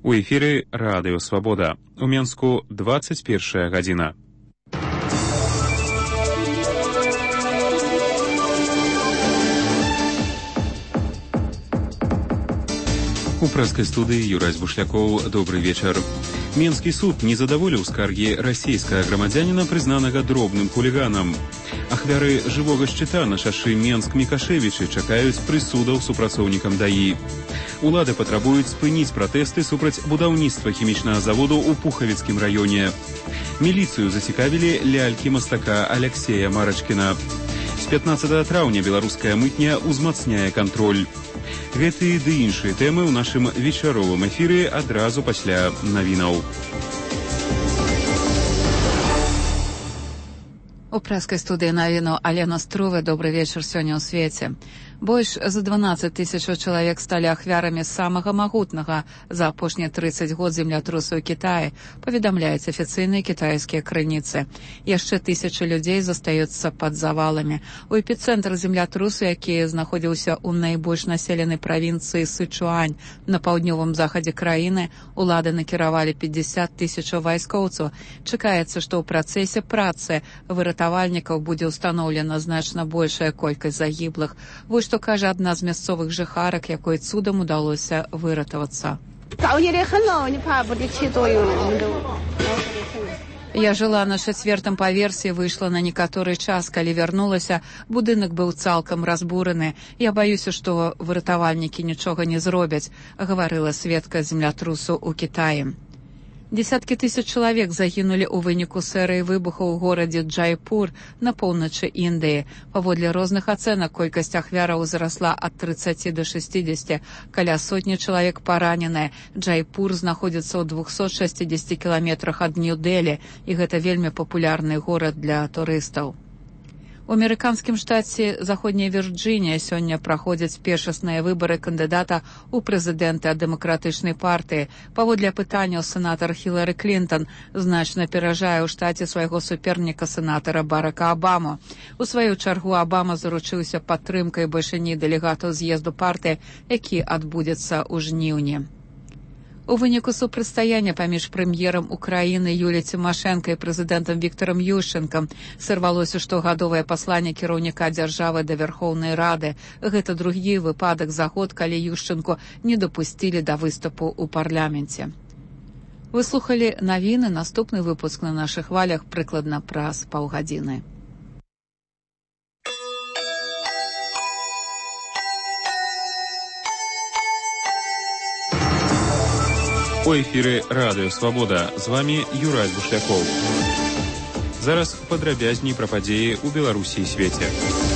У эфіры Радыё Свабода. У Менску 21 гадзіна. У прэскай студыі Юрась Бушлякоў. Добрый вечар. Менскі суд не задаволіў скаргі расійскага грамадзяніна, прызнанага дробным хуліганам. Ахвяры жывога шчыта на шашы Менск-Мікашевічы чакаюць прысудаў супрацоўнікам ДАІ. Улады патрабуюць спыніць пратэсты супраць будаўніцтва хімічнага заводу ў Пухавіцкім раёне. Міліцыю зацікавілі лялькі мастака Аляксея Марачкіна. З 15 траўня беларуская мытня ўзмацняе кантроль. Гэтыя ды іншыя тэмы ў нашым вечаровым эфіры адразу пасля навінаў. У прэскай студыі навіну Алена Струве. Добрый вечар сёння ў свеце. Больш за 12 тысячаў чалавек сталі ахвярамі самага магутнага за апошнія 30 год землятрусу ў Кітаі, паведамляюць афіцыйныя кітайскія крыніцы. Яшчэ тысячы людзей застаюцца пад заваламі. У эпіцэнтр землятрусу, які знаходзіўся ў найбольш населенай правінцыі Сычуань на паўднёвым захадзе краіны, улады накіравалі 50 тысячаў вайскоўцаў. Чакаецца, што ў працэсе працы выратавальнікаў будзе ўстаноўлена значна большая колькасць загіблых. Вось што кажа адна з мясцовых жыхарак, якой цудам удалося выратавацца. Я жыла на 4-м паверсе, выйшла на некаторы час, калі вярнулася, будынак быў цалкам разбураны. Я баюся, што выратавальнікі нічога не зробяць, гаварыла сведка землятрусу ў Кітаі. Десяткі тысяч чалавек загінулі ў выніку серыі выбухаў у горадзе Джайпур на поўначы Індыі. Паводле розных ацэнак колькасць ахвяраў узрасла ад 30 до 60, каля сотні чалавек параненыя. Джайпур знаходзіцца ў 260 кіламетрах ад Нью-Дэлі, і гэта вельмі папулярны горад для турыстаў. У амерыканскім штаце Заходняя Вірджынія сёння праходзяць першасныя выбары кандыдата ў прэзідэнты ад дэмакратычнай партыі. Паводле апытанняў сенатар Хілары Клінтон значна аперажае ў штаце свайго суперніка сенатара Барака Абаму. У сваю чаргу Абама заручыўся падтрымкай бальшыні дэлегатаў з'езду партыі, які адбудзецца ў жніўні. У выніку супрацьстаяння паміж прэм'ерам Украіны Юліяй Цімашэнка і прэзідэнтам Віктарам Ющэнкам сарвалося штогадовае пасланне кіраўніка дзяржавы да Вярхоўнай Рады. Гэта другі выпадак за год, калі Ющэнку не дапусцілі да выступу ў парламенце. Вы слухалі навіны, наступны выпуск на нашых хвалях прыкладна праз паўгадзіны. У эфіры Радыё Свабода. З вамі Юрась Бушлякоў. Зараз падрабязней пра падзеі ў Беларусі і свеце.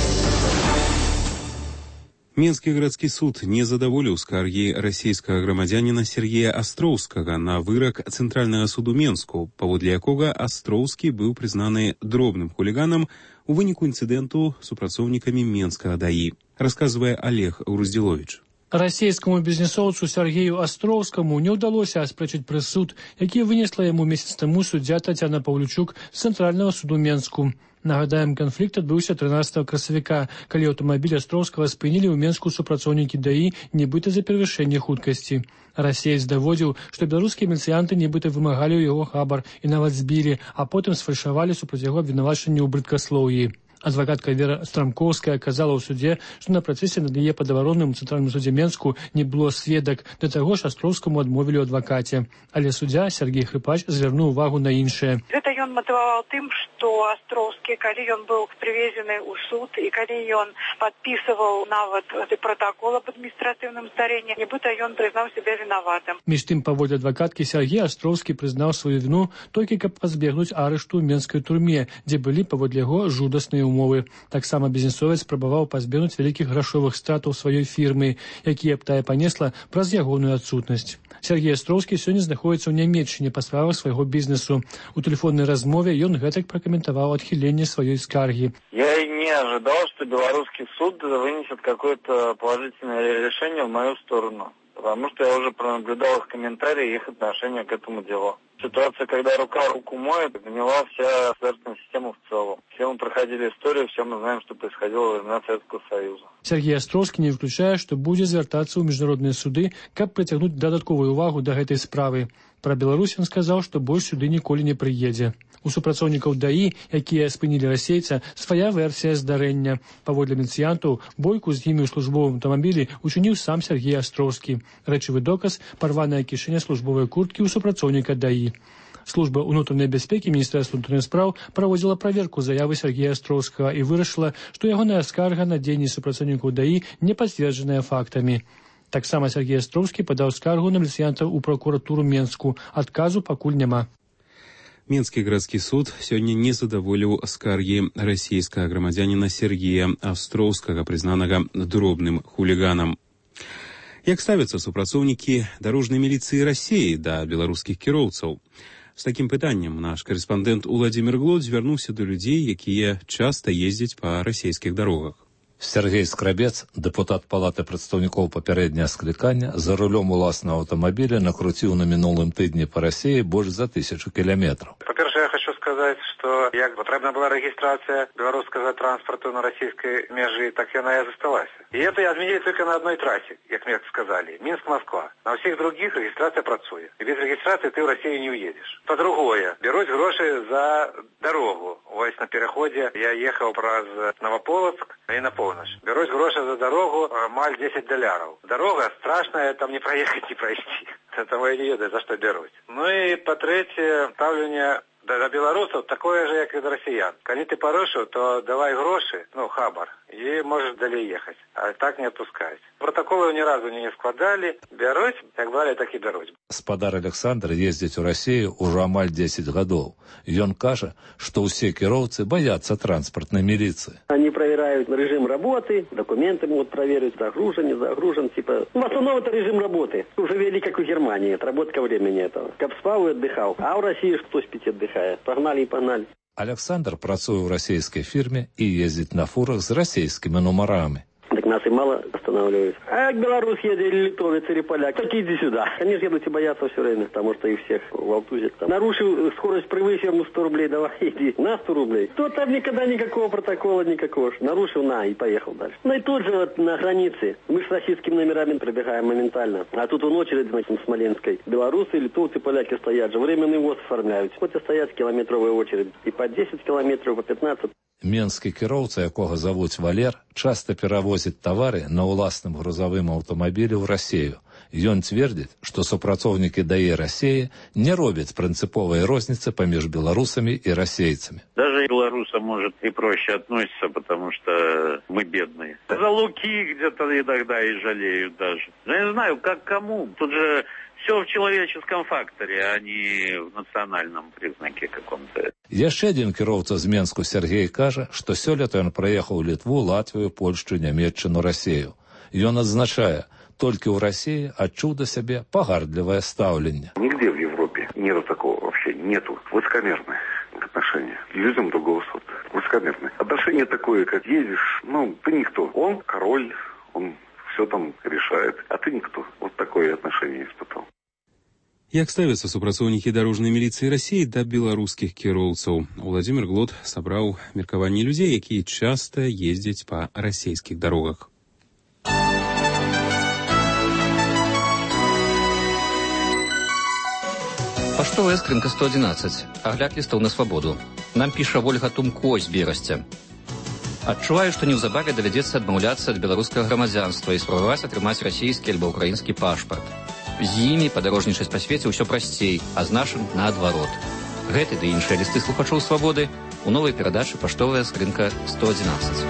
Менскі гарадскі суд не задаволіў скаргі расійскага грамадзяніна Сергея Астроўскага на вырак Цэнтральнага суду Менску, паводле якога Астроўскі быў прызнаны дробным хуліганам у выніку інцыдэнту з супрацоўнікамі Менскага ДАІ, расказвае Олег Груздзіловіч. Расійскаму бізнесоўцу Сергею Астроўскаму не ўдалося аспрэчыць прысуд, які вынесла яму месяц таму суддзя Тацяна Паўлючук з Цэнтральнага суду Менску. Нагадаем, канфлікт адбыўся 13 красавіка, калі аўтамабіль Астроўскага спынілі ў Менску супрацоўнікі ДАІ, нібыта за перавышэнне хуткасці. Расеец даводзіў, што беларускія міліцыянты нібыта вымагалі ў яго хабар і нават збілі, а потым сфальшавалі супраць яго абвінавачанне ў брыдкаслоўі. Адвакатка Вера Страмкоўская казала ў судзе, што на працэсе над яе падабаронным у Цэнтральным судзе Менску не было сведак, да таго ж Астроўскаму адмовілі ў адвакаце. Але суддзя Сергей Хрыпач звярнуў увагу на іншае. Гэта ён матываваў тым, што Астроўскі, калі ён быў прывезены ў суд і калі ён падпісываў нават пратакол аб адміністратыўным здарэнні, нібыта ён прызнаў сябе вінаватым. Між тым, паводле адвакаткі, Сергей Астроўскі прызнаў сваю віну толькі каб пазбегнуць арышту ў менскай турме, дзе былі паводле яго жудасныя умовы. Таксама бізнесовец спрабаваў пазбегнуць вялікіх грашовых стратаў сваёй фірмы, якія б тая панесла праз ягоную адсутнасць. Сергей Астроўскі сёння знаходзіцца ў Нямецчыне па справах свайго бізнесу. У тэлефоннай размове ён гэтак пракаментаваў адхіленне сваёй скаргі. Я не ожидал, что белорусский суд вынесет какое-то положительное решение в мою сторону. Потому что я уже пронаблюдал их комментарии и их отношение к этому делу. Ситуация, когда рука руку моет, гнила вся государственная система в целом. Все мы проходили историю, все мы знаем, что происходило во времена Советского Союза. Сергей Астроўскі не выключае, што будзе звяртацца ў міжнародныя суды, каб прыцягнуць дадатковую увагу да гэтай справы. Пра Беларусь ён сказаў, што больш сюды ніколі не прыедзе. У супрацоўнікаў ДАІ, якія спынілі расейца, свая версія здарэння. Паводле міліцыянтаў, бойку з імі ў службовым аўтамабілі учыніў сам Сергей Астроўскі. Рэчавы доказ – парваная кішэня службовай курткі ў супрацоўніка ДАІ. Служба ўнутранай бяспекі Міністэрства ўнутраных спраў праводзіла праверку заявы Сергея Астроўскага і вырашыла, што ягоная скарга на дзейнасць супрацоўнікаў ДАІ не пацверджаная фактамі. Таксама Сергей Астроўскі падаў скаргу на міліцыянтаў у пракуратуру Менску. Адказу пакуль няма. Менскі гарадскі суд сёння не задаволіў скаргі расійскага грамадзяніна Сергея Астроўскага, прызнанага дробным хуліганам. Як ставяцца супрацоўнікі дарожнай міліцыі Расіі да беларускіх кіроўцаў? З такім пытаннем наш карэспандэнт Уладзімір Глод звярнуўся да людзей, якія часта ездзяць па расійскіх дарогах. Сергей Скрабец, дэпутат Палаты прадстаўнікоў папярэдняга склікання, за рулём уласнага аўтамабіля накруціў на мінулым тыдні па Расіі больш за 1000 кіламетраў. Па-першае, я хочу сказаць, што як патрэбна была рэгістрацыя беларускага транспарту на расійскай мяжы, так яна і засталася. И это отменили только на одной трассе, как мне сказали, Минск-Москва. На всех других регистрация працует. И без регистрации ты в Россию не уедешь. По-другое, берусь гроши за дорогу. Ось на переходе я ехал праз Новополоцк и на полночь. Берусь гроши за дорогу, маль $10. Дорога страшная, там не проехать, не пройти. Этого я не ведаю, за что берусь. Ну и по-третье, ставление до белорусов такое же, как и до россиян. Коли ты порушил, то давай гроши, хабар, и можешь далее ехать. А так не отпускать. Протоколы ни разу не складали. Берусь, как брали, так и берусь. Спадар Александр ездзіць у Расію ўжо амаль 10 гадоў. Ён кажа, што ўсе кіроўцы баяцца транспартнай міліцыі. Они проверяют режим работы, документы могут проверить, загружен, не загружен, в основном это режим работы. Уже вели, как в Германии, отработка времени этого. Как спал и отдыхал. А в России кто спит и отдыхает? Погнали и погнали. Александр працуе ў расійскай фірме і ездзіць на фурах з расійскімі нумарамі. Так нас и мало останавливают. А как белорус едет, или литовец, или поляк, так иди сюда. Они же едут и боятся все время, потому что их всех волтузят. Нарушил скорость, превысил, 100 рублей, давай иди. На 100 рублей. То там никогда никакого протокола, никакого. Нарушил, и поехал дальше. И тут же на границе. Мы с российскими номерами пробегаем моментально. А тут он очередь, значит, Смоленской. Белорусы, литовцы, поляки стоят же. Временный ВОЗ оформляют. Хоть и стоять километровая очередь. И по 10 километров, по 15. Менскі кіроўца, якога завуць Валер, часта перавозіць тавары на ўласным грузавым аўтамабілі ў Расію. Ён цвердзіць, што супрацоўнікі ДАІ Расіі не робяць прынцыповай розніцы паміж беларусамі і расейцамі. Даже белорусам, может, и проще относиться, потому что мы бедные. За Луки где-то иногда и жалеют даже. Но я не знаю, как кому. Тут же все в человеческом факторе, а не в национальном признаке каком-то. Яшчэ адзін кіроўца з Менску Сергей кажа, што сёлета ён праехаў Літву, Латвію, Польшчу, Нямецчыну, Расію. Ён адзначае, толькі ў Расіі адчуў да сябе пагардлівае стаўленне. Нигде в Европе нету такого вообще, нету. Высокомерное отношение к людям другого сорта. Высокомерное. Отношение такое, как едешь, ты никто. Он король, он все там решает, а ты никто. Вот такое отношение испытал. Як ставяцца супрацоўнікі дарожнай міліцыі Расіі да беларускіх кіроўцаў? Уладзімір Глод сабраў меркаванні людзей, якія часта ездзяць па расійскіх дарогах. Паштовая скрынка 111. Агляд лістаў на свабоду. Нам піша Вольга Тумко з Берасця. Адчуваю, што неўзабаве давядзецца адмаўляцца ад беларускага грамадзянства і спрабаваць атрымаць расійскі альбо ўкраінскі пашпарт. З імі падарожнічаць па свеце ўсё прасцей, а з нашым наадварот. Гэты ды іншыя лісты слухачоў свабоды у новай перадачы «Паштовая скрынка 111».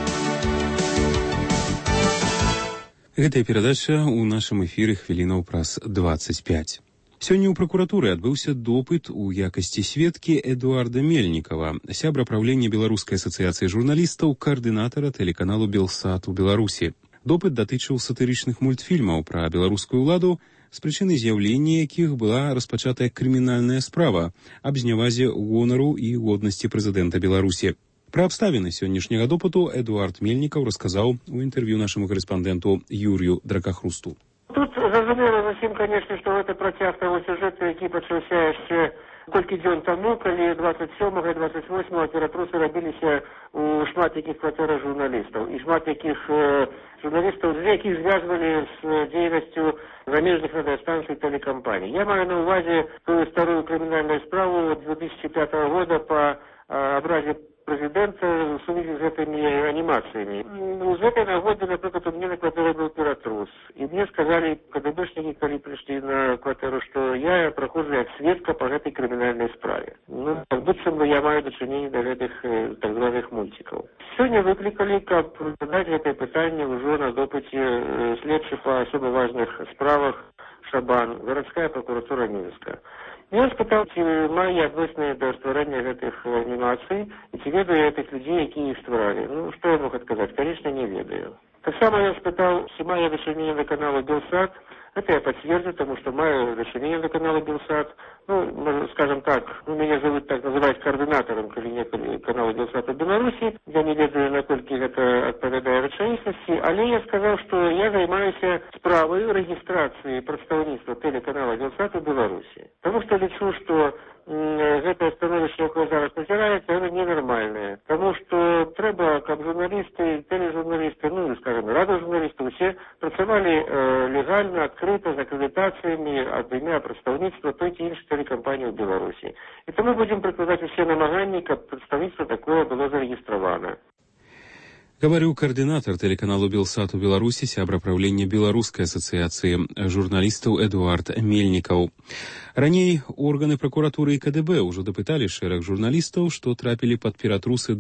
Гэтая перадача ў нашым эфіры хвілінаў праз 25. Сёння ў пракуратуры адбыўся допыт у якасці сведкі Эдуарда Мельнікава, сябра правлення Беларускай асацыяцыі журналістаў, каардынатара тэлеканалу «Белсат» у Беларусі. Допыт датычыў сатырычных мультфільмаў пра беларускую ўладу, з прычыны з'яўлення якіх была распачатая крымінальная справа аб знявазе гонару і годнасці прэзідэнта Беларусі. Пра абставіны сённяшняга допыту Эдуард Мельнікаў расказаў у інтэрв'ю нашаму карэспандэнту Юрію Дракахрусту. Тут зразумела зусім, конечно, што гэта працяг таго сюжэту, які пачаўся яшчэ Колькі дзён таму, калі 27 і 28 ператрусы рабіліся у шмат якіх кватэрах журналістаў. І шмат якіх журналістаў, з якіх звязвалі з дзейнасцю замежных радыёстанцый тэлекампаній. Я маю на ўвазе тую старую крымінальную справу 2005 года по образе президента в связи с этими анимациями. С этой нагоды, например, у меня на квартире был пиратрус. И мне сказали КДБшники, когда пришли на квартиру, что я прохожу как свидка по этой криминальной справе. Ну, как будто бы я маю дочинение до этих так званых мультиков. Сегодня выкликали, как задать это питание уже на допыте следствия по особо важных справах Шабан, городская прокуратура Минска. Я спытал, ці маю адносіныя да стварэння гэтых анімацый, і ці ведаю я тых людзей, якія іх стваралі. Ну, што я мог адказаць? Конечно, не ведаю. Таксама я спытал, ці маю дачыненне да канала Белсат. Это я подтверждаю, потому что маю дачыненне до канала Белсат. Ну, скажем так, меня зовут так называть координатором канала Белсат в Беларуси. Я не ведаю, наколькі гэта адпавядае рэчаіснасці, але я сказал, что я займаюся справай рэгістрацыі прадстаўніцтва тэлеканала Белсат в Беларуси. Потому что лічу, что гэтае становішча, якое зараз назіраецца, оно ненармальнае. Потому что трэба, каб журналісты, тележурналісты, ну, скажем, радыожурналісты, усе працавалі легальна, открыто, з акрэдытацыямі ад імя прадстаўніцтва той ці іншай телекампании в Беларуси. И то мы будем прикладывать все намаганні, каб представительство такое было зарегистрировано. Говорю координатор телеканалу Белсат у Беларуси, сябра правлення Беларускай асацыяцыі журналістаў Эдуард Мельнікаў. Раней органы прокуратуры и КДБ ўжо дапыталі шэраг журналістаў, што трапілі пад ператрусы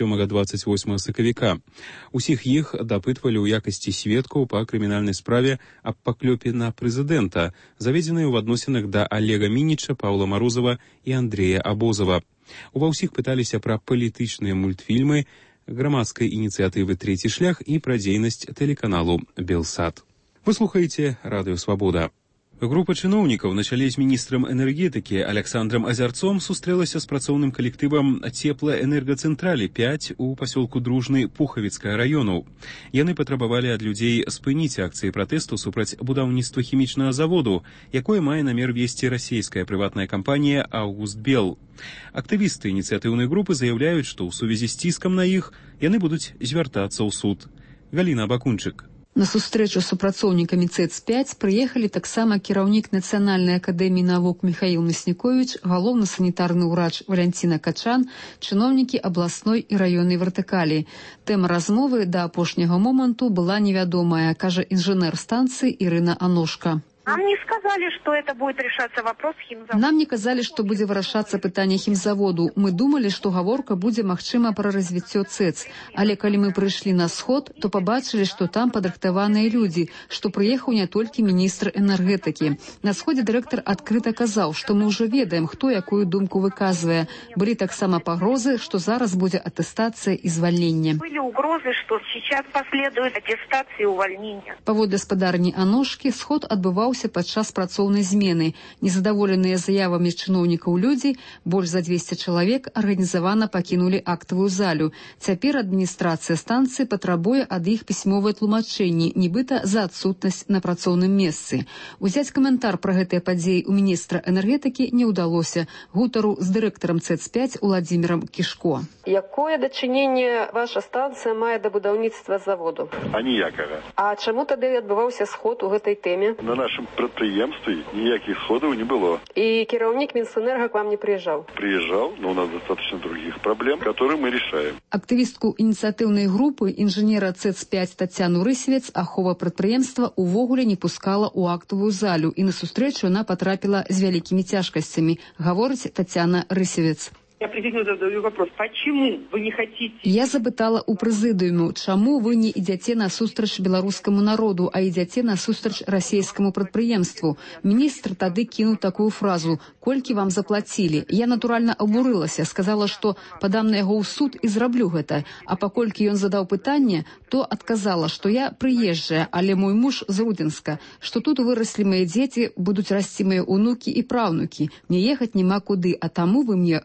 27-28 сакавіка. Усіх іх дапытвалі ў якасці сведкаў па крымінальнай справе аб паклёпе на прэзідэнта, заведзенай у адносінах да Олега Мініча, Паўла Марозава і Андрея Абозава. Ува ўсіх пыталіся пра палітычныя мультфільмы, грамадской инициативы «Третий шлях» и про дзейнасць телеканалу «Белсат». Вы слухаете «Радио Свобода». Група чыноўнікаў на чале з міністрам энергетыкі Александром Азярцом сустрэлася з працоўным калектывам Цеплаэнергацэнтралі 5 у пасёлку Дружны Пухавіцкага раёну. Яны патрабавалі ад людзей спыніць акцыі пратэсту супраць будаўніцтва хімічнага заводу, якое мае намер весці расійская прыватная кампанія «Аугустбел». Актывісты ініцыятыўнай групы заяўляюць, што ў сувязі з ціскам на іх яны будуць звяртацца ў суд. Галіна Бакунчык. На сустрэчу з супрацоўнікамі ЦЭЦ-5 прыехалі таксама кіраўнік Нацыянальнай акадэміі навук Міхаіл Мясніковіч, галоўны санітарны ўрач Валянціна Качан, чыноўнікі абласной і раённай вертыкалі. Тэма размовы да апошняга моманту была невядомая, кажа інжынер станцыі Ірына Аношка. Нам не сказали, что это будет решаться вопрос хімзаводу. Нам не казалі, што будзе вырашацца пытанне хімзаводу. Мы думалі, што гаворка будзе магчыма пра развіццё ЦЭЦ. Але калі мы прыйшлі на сход, то пабачылі, што там падрыхтаваныя людзі, што прыехаў не толькі міністр энергетыкі. На сходзе дырэктар адкрыта казаў, што мы ўжо ведаем, хто якую думку выказвае. Былі таксама пагрозы, што зараз будзе атэстацыя і звальненне. Былі угрозы, што сейчас последует аттестация и увольнение. Паводле гаспадарні Аношкі, сход адбываўся падчас працоўнай змены. Незадаволеныя заявамі чыноўнікаў людзі, больш за 200 чалавек арганізавана пакінулі актавую залю. Цяпер адміністрацыя станцыі патрабуе ад іх пісьмовыя тлумачэнні, нібыта за адсутнасць на працоўным месцы. Узяць каментар пра гэтыя падзеі у міністра энергетыкі не ўдалося. Гутару з дырэктарам ЦЭЦ-5 Уладзімірам Кішко. Якое дачыненне ваша станцыя мае да будаўніцтва заводу? Аніякага. А чаму тады адбываўся сход у гэтай тэме? На нашым прадпрыемстве ніякіх сходаў не было. И кіраўнік Мінсэнерга к вам не приезжал? Приезжал, но у нас достаточно других проблем, которые мы решаем. Актывістку ініцыятыўнай групы інжынера ЦЭЦ-5 Тацяну Рысевец ахова прадпрыемства увогуле не пускала ў актавую залю, і на сустрэчу она потрапіла з вялікімі цяжкасцямі, гаворыць Тацяна Рысевец. Я президенту задаю вопрос, почему вы не хотите... Я запытала у прэзідыуму, чаму вы не ідзяце насустрач беларускаму народу, а ідзяце насустрач расійскаму прадпрыемству. Міністр тады кінуў такую фразу: «Колькі вам заплацілі?» Я натуральна абурылася, сказала, што падам на яго ў суд і зраблю гэта. А паколькі ён задаў пытанне, то адказала, што я прыезджая, але мой муж з Рудзенска, што тут выраслі мае дзеці, будуць расці мае ўнукі і праўнукі. Мне ехаць няма куды, а таму вы мне рот не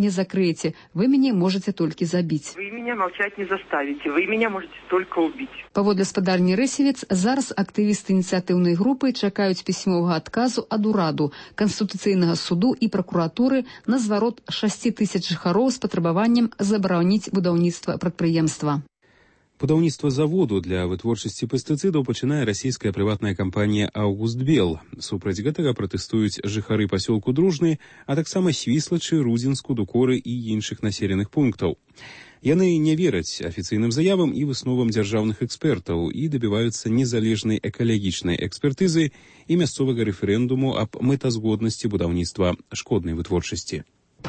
не закрыеце, вы мяне можете толькі забіць. Вы меня молчать не заставите, вы меня можете только убить. Паводле спадарні Рэсевец, зараз актывісты ініцыятыўнай групы чакаюць пісьмовага адказу ад ураду, Канстытуцыйнага суду і пракуратуры на зварот 6 000 жыхароў з патрабаваннем забараніць будаўніцтва прадпрыемства. Будаўніцтва заводу для вытворчасці пестыцыдаў пачынае расійская прыватная кампанія «Аўгустбел». Супраць гэтага пратэстуюць жыхары пасёлку Дружны, а таксама Свіслачы, Рудзінску, Дукоры і іншых населеных пунктаў. Яны не вераць афіцыйным заявам і высновам дзяржаўных экспертаў і дабіваюцца незалежнай экалагічнай экспертызы і мясцовага рэферэндуму аб мэтазгоднасці будаўніцтва шкоднай вытворчасці.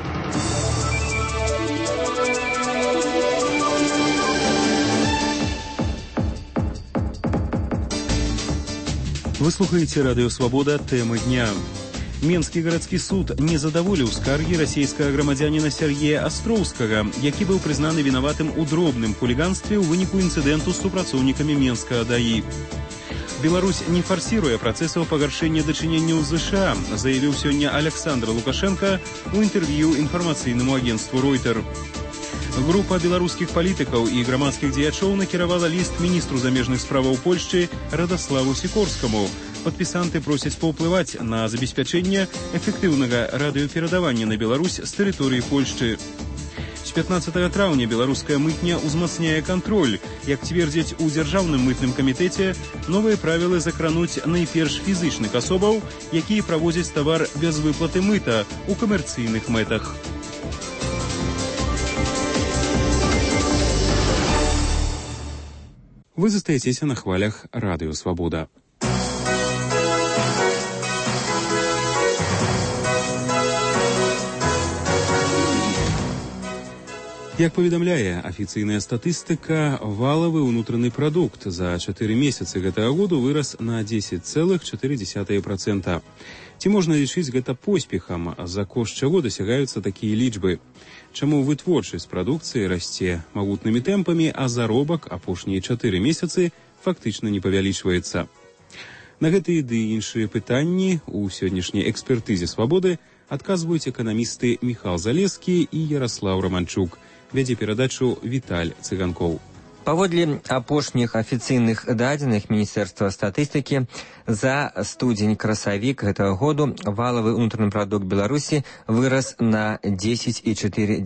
Вы слухаеце радыё «Свабода», тэмы дня. Менскі гарадскі суд не задаволіў скаргі расійскага грамадзяніна Сергея Астроўскага, які быў прызнаны вінаватым у дробным хуліганстве ў выніку інцыдэнту з супрацоўнікамі Менскага ДАІ. Беларусь не фарсіруе працэсаў пагаршэння дачыненняў з ЗША, заявіў сёння Александр Лукашенко ў інтэрв'ю інфармацыйнаму агенцтву «Ройтер». Група беларускіх палітыкаў і грамадскіх дзеячоў накіравала ліст міністру замежных справаў Польшчы Радаславу Сікорскаму. Падпісанты просяць паўплываць на забеспячэнне эфектыўнага радыёперадавання на Беларусь з тэрыторыі Польшчы. З 15 траўня беларуская мытня ўзмацняе кантроль. Як цвердзяць у дзяржаўным мытным камітэце, новыя правілы закрануць найперш фізычных асобаў, якія правозяць тавар без выплаты мыта ў камерцыйных мэтах. Вы застаецеся на хвалях радыё «Свабода». Як паведамляе афіцыйная статыстыка, валавы ўнутраны прадукт за 4 месяцы гэтага году вырас на 10,4%. Ці можна лічыць гэта поспехам, за кошт чаго дасягаюцца такія лічбы? Чаму вытворчасць прадукцыі расце магутнымі тэмпамі, а заробак апошнія 4 месяцы фактычна не павялічваецца? На гэтыя ды іншыя пытанні ў сённяшняй экспертызе «Свабоды» адказваюць эканамісты Міхал Залескі і Яраслаў Романчук. Вядзе перадачу Віталь Цыганкоў. Паводле апошніх афіцыйных дадзеных Міністэрства статыстыкі, за студзень-красавік гэтага году валавы ўнутраны прадукт Беларусі вырас на 10,4%.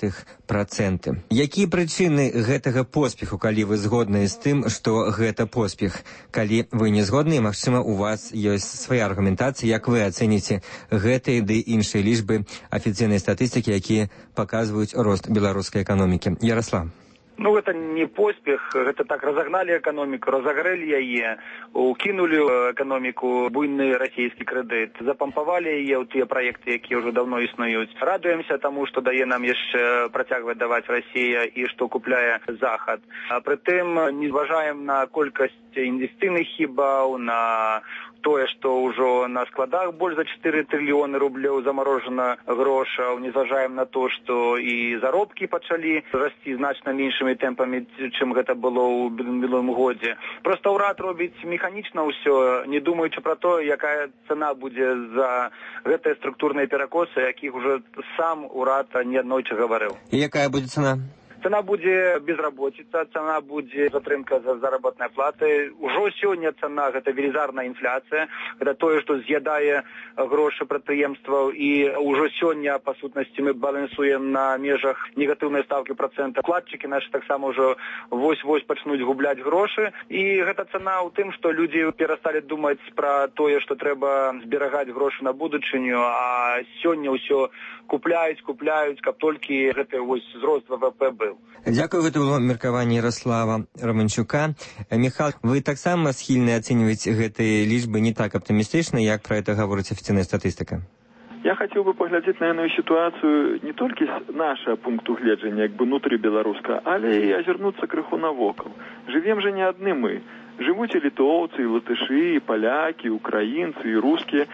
Якія прычыны гэтага поспеху, калі вы згодныя з тым, што гэта поспех? Калі вы не згодныя, магчыма, у вас ёсць свая аргументацыя, як вы ацэніце гэтыя ды іншыя лічбы афіцыйнай статыстыкі, якія паказваюць рост беларускай эканомікі. Ярослав. Ну, гэта не поспех, гэта так разагналі эканоміку, разагрэлі яе, укінулі эканоміку буйны расійскі крэдыт, запампавалі яе ў тыя праекты, якія ўжо даўно існуюць. Радуемся таму, што дае нам яшчэ працягваць даваць Расія і што купляе Захад. А прытым не зважаем на колькасць інвестыцыйных хібаў, на тое, што ўжо на складах больш за 4 трыльёны рублёў замарожана грошаў, не зважаем на то, што і заробкі пачалі расці значна меншымі тэмпамі, чым гэта было ў мінулым годзе. Проста ўрад робіць механічна ўсё, не думаючы пра то, якая цана будзе за гэтыя структурныя перакосы, якіх ужо сам урад неаднойчы гаварыў. І якая будзе цана? Цана будзе безработица, цана будзе затрымка за заработнай платы. Ужо сёння цана гэта велізарная інфляцыя, гэта тое, што з'ядае грошы прадпрыемстваў, і ўжо сёння па сутнасці мы балансуем на межах негатыўнай стаўкі працэнта. Вкладчыкі нашы таксама ўжо вось-вось пачнуць губляць грошы, і гэта цана ў тым, што людзі перасталі думаць пра тое, што трэба зберагаць грошы на будучыню, а сёння ўсё купляюць, каб толькі гэты вось зрост ВВП быў. Дзякую, гэта было меркаванне Ярослава Романчука. Міхал, вы таксама схільны ацэньваць гэтыя лічбы не так аптымістычна, як пра гэта гаворыць афіцыйная статыстыка? Я хацеў бы паглядзець на яную сітуацыю не толькі з нашага пункту гледжання, як бы нутры беларуска, але і азірнуцца крыху навокал. Жывем жа не адны мы. Жывуць і літоўцы, і латышы, і палякі, і украінцы, і рускія.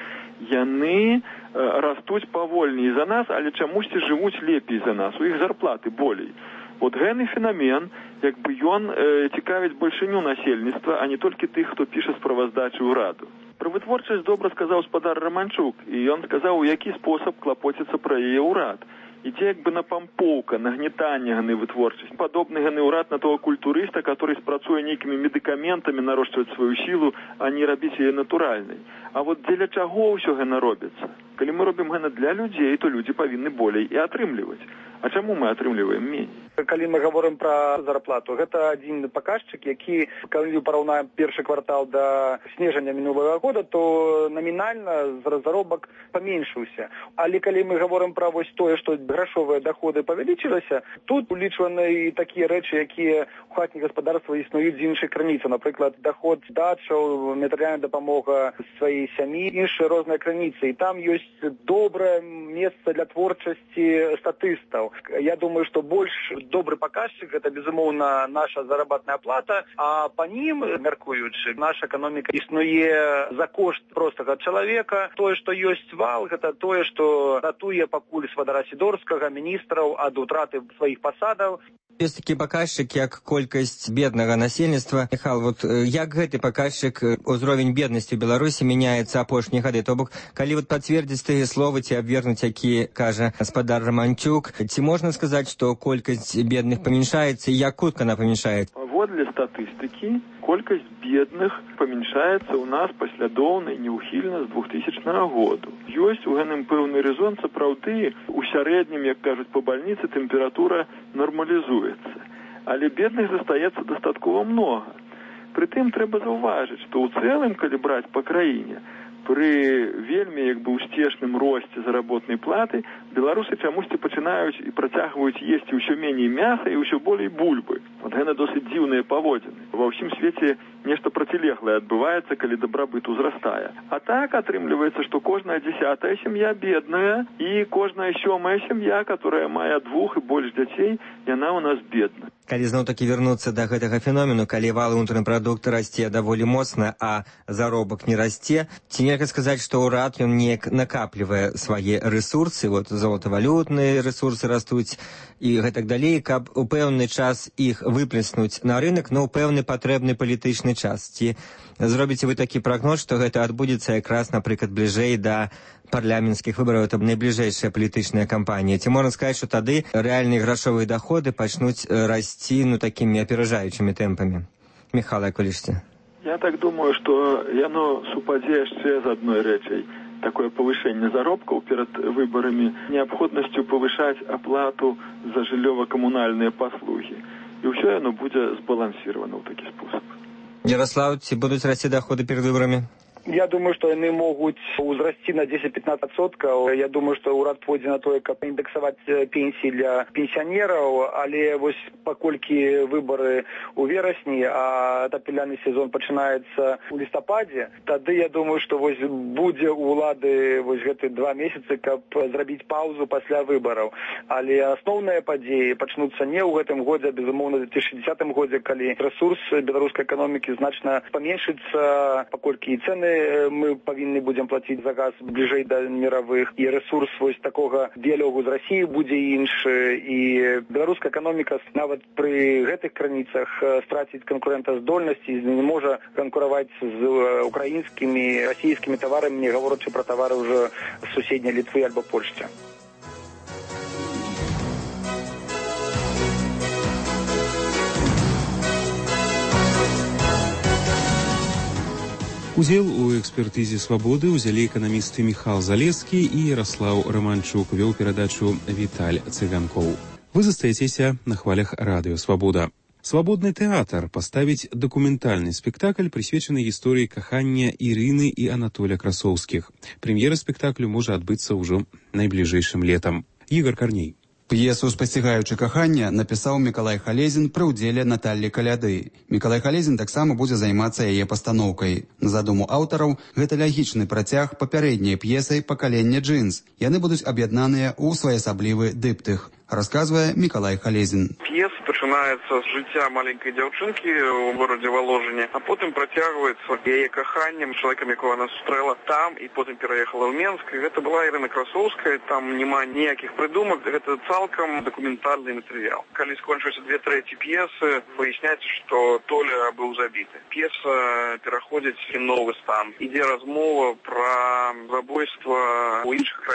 Яны растуць павольней за нас, але чамусьці жывуць лепей за нас, у іх зарплаты болей. Вот гэты феномен, як бы ён цікавіць большыню насельніцтва, а не толькі тых, хто піша справаздачы ўраду. Пра вытворчасць добра сказаў спадар Романчук, і ён сказаў, у які спосаб клапоціцца пра яе ўрад. ідзе як бы напампоўка, нагнетанне ганы вытворчасць. Падобны ганы ўрад на того культурыста, который спрацуе нейкімі медыкаментамі нарощваць сваю сілу, а не рабіць яе натуральнай. А вот дзеля чаго ўсё гэта робіцца? Калі мы робім гэта для людзей, то людзі павінны болей і атрымліваць. А чаму мы атрымліваем меней? Калі мы говорим про зарплату, гэта один показчик, які, калі параўнаем першы квартал до снежня мінулого года, то номінальна заробак паменшыўся. Але калі мы говорим про вось тое, што грашовыя доходы павялічыліся, тут улічваны і такія рэчы, якія у хатніх гаспадарствах існуюць з іншых крыніцаў. Напрыклад, доход дачаў, матэрыяльная дапамога сваёй сям'і, іншыя розныя крыніцы. І там ёсць добрае месца для творчасці статыстаў. Я думаю, што больш добры паказчык гэта, безумоўна, наша заработная плата, а па нім, мяркуючы, наша эканоміка існуе за кошт простага чалавека. Тое, што ёсць вал, гэта тое, што ратуе пакуль Сватара Сідорскага, міністраў ад утраты сваіх пасадаў. Ёсць такі паказчык, як колькасць беднага насельніцтва. Міхал, вот як гэты паказчык, узровень беднасці ў Беларусі мяняецца апошнія гады? То бок, калі вот пацвердзіць тыя словы ці абвергнуць, які кажа гаспадар Романчук, ці можна сказаць, што колькасць бедных памяншаецца і як хутка она памяншаецца? Паводле статыстыкі, колькасць бедных памяншаецца ў нас паслядоўна і неўхільна з 2000 году. Ёсць у гэтым пэўны рэзон, сапраўды, у сярэднім, як кажуць па бальніцы, тэмпература нармалізуецца. Але бедных застаецца дастаткова многа. Прытым трэба заўважыць, што ў цэлым, калі браць па краіне, пры вельмі як бы ўсцешным росце заработнай платы беларусы чамусьці пачынаюць і працягваюць есці ўсё меней мяса і ўсё болей бульбы. Вот гэта досыць дзіўныя паводзіны. Ва ўсім свеце нешта процілеглае адбываецца, калі дабрабыт узрастае. А так атрымліваецца, што кожная 10-я сям'я бедная і кожная 7-я сям'я, которая мае 2 і больш дзяцей, яна ў нас бедная. Калі зноў-такі вярнуцца да гэтага феномену, калі валы ўнутраны прадукт расце даволі моцна, а заробак не расце, ці нельга сказаць, што ўрад ён неяк накаплівае свае рэсурсы, вот золатавалютныя рэсурсы растуць і гэтак далей, каб у пэўны час іх выплеснуць на рынок, но ў пэўны патрэбны палітычны час. Ці зробіце вы такі прагноз, што гэта адбудзецца якраз, напрыклад, бліжэй да парламенцкіх выбараў, это найбліжэйшая палітычная кампанія? Ці можна сказаць, што тады рэальныя грашовыя доходы пачнуць расці такімі аперажаючымі тэмпамі? Міхал, як вы лічыце? Я так думаю, што яно супадзе яшчэ з адной рэчай. Такое павышэнне заробкаў перад выбарамі, неабходнасцю павышаць аплату за жыллёва-камунальныя паслугі. І ўсё яно будзе збалансіравана ў такі спосаб. Ярослав, ці будуць расці доходы перад выбарамі? Я думаю, што яны могуць узрасці на 10-15%. Я думаю, што ўрад пойдзе на тое, каб індексаваць пенсіі для пенсіянераў, але вось паколькі выбары ў верасні, а атапельны сезон пачынаецца ў лістападзе, тады я думаю, што вось будзе у ўлады вось гэты 2 месяцы, каб зрабіць паўзу пасля выбараў. Але асноўныя падзеі пачнуцца не ў гэтым годзе, а безумоўна ў 2010 годзе, калі рэсурс беларускай эканомікі значна паменшыцца, паколькі і цэны мы павінны будзем плаціць за газ бліжэй да міравых, і рэсурс вось такога дыялогу з Расіяй будзе іншы, і беларуская эканоміка нават пры гэтых крыніцах страціць канкурэнтаздольнасць і не можа канкураваць з украінскімі, расійскімі таварамі, не гаворачы пра тавары ўжо з суседняй Літвы альбо Польшчы. Удзел у экспертызе «Свабоды» узялі эканамісты Міхал Залескі і Ярослаў Романчук, вёў перадачу Віталь Цыганкоў. Вы застаецеся на хвалях радыё «Свабода». «Свабодны тэатр» паставіць дакументальны спектакль, прысвечаны гісторыі кахання Ірыны і Анатоля Красоўскіх. Прэм'ера спектаклю можа адбыцца ўжо найбліжэйшым летам. Ігор Карней. П'есу «Спасцігаючы кахання» напісаў Мікалай Халезін пры ўдзеле Наталлі Каляды. Мікалай Халезін таксама будзе займацца яе пастаноўкай. На задуму аўтараў, гэта лягічны працяг папярэдняй п'есай «Пакаленне джынс». Яны будуць аб'яднаныя ў своеасаблівы дыптых, расказвае Мікалай Халезін. П'еса пачынаецца з жыцця маленькай дзяўчынкі ў горадзе Воложыне, а потым працягваецца яе каханнем чалавекам, якога она сустрэла там, і потым пераехала ў Менск. І гэта была Ірына Красоўская, там няма ніякіх прыдумак, гэта цалкам дакументальны матэрыял. Калі скончыліся 2/3 п'есы, выясняецца, што Толя быў забіты. П'еса пераходзіць у новы стан. Ідзе размова пра забойства ў іншых краінах.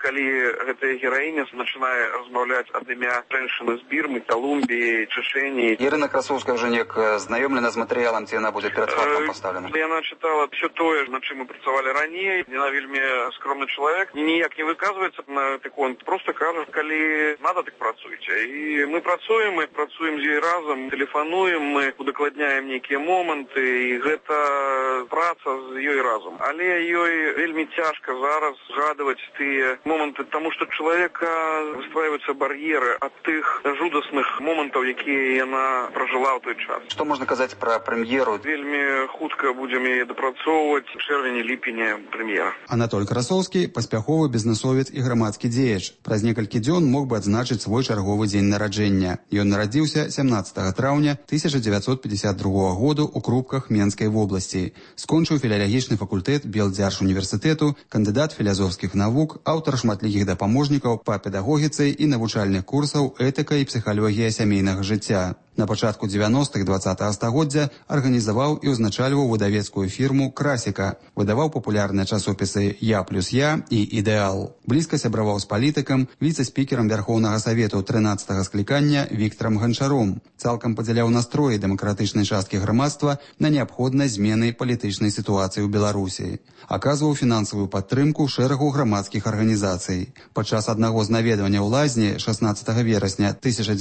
калі гэтая гераіня пачынае размаўляць ад імя женщины з Бірмы, Колумбіі, Чечені. Ірына Красоўская ўжо неяк знаёмлена з матэрыялам, ці яна будзе перад фактам пастаўлена? Яна чытала все тое, над чым мы працавалі раней. Яна вельмі скромны чалавек, ніяк не выказваецца на такое, просто кажа, калі надо, так працуйце. І мы працуем з ёй разам, тэлефануем, мы удакладняем нейкія моманты, і гэта праца з ёй разам. Але ёй вельмі цяжка зараз згадваць тыя моманты, таму што чалавека высваиваюцца бар'еры ад тых жудасных момантаў, якія яна пражыла ў той час. Што можна казаць пра прэм'еру? Вельмі хутка будзем яе дапрацоўваць, чэрвені-ліпені прэм'ера. Анатоль Красоўскі – паспяховы бізнесовец і грамадскі дзеяч. Праз некалькі дзён мог бы адзначыць свой чарговы дзень нараджэння. Ён нарадзіўся 17 траўня 1952 году ў Крупках Менскай вобласці. Скончыў філалагічны факультэт Белдзяржуніверсітэту, кандыдат філазофскіх навук, аўтар шматлікіх дапаможнікаў па педагогіцы і навучальных курсаў этыка і псіхалогія сямейнага жыцця. На пачатку 90-х 20-го стагоддзя арганізаваў і ўзначальваў выдавецкую фірму «Красіка». Выдаваў папулярныя часопісы «Я плюс я» і «Ідэал». Блізка сябраваў з палітыкам, віцэ-спікерам Вярхоўнага Савету 13-го склікання Віктарам Ганчаром. Цалкам падзяляў настроі дэмакратычнай часткі грамадства на неабходнасць змены палітычнай сітуацыі ў Беларусі. Аказваў фінансавую падтрымку шэрагу грамадскіх арганізацый. Падчас аднаго з наведванняў лазні 16 верасня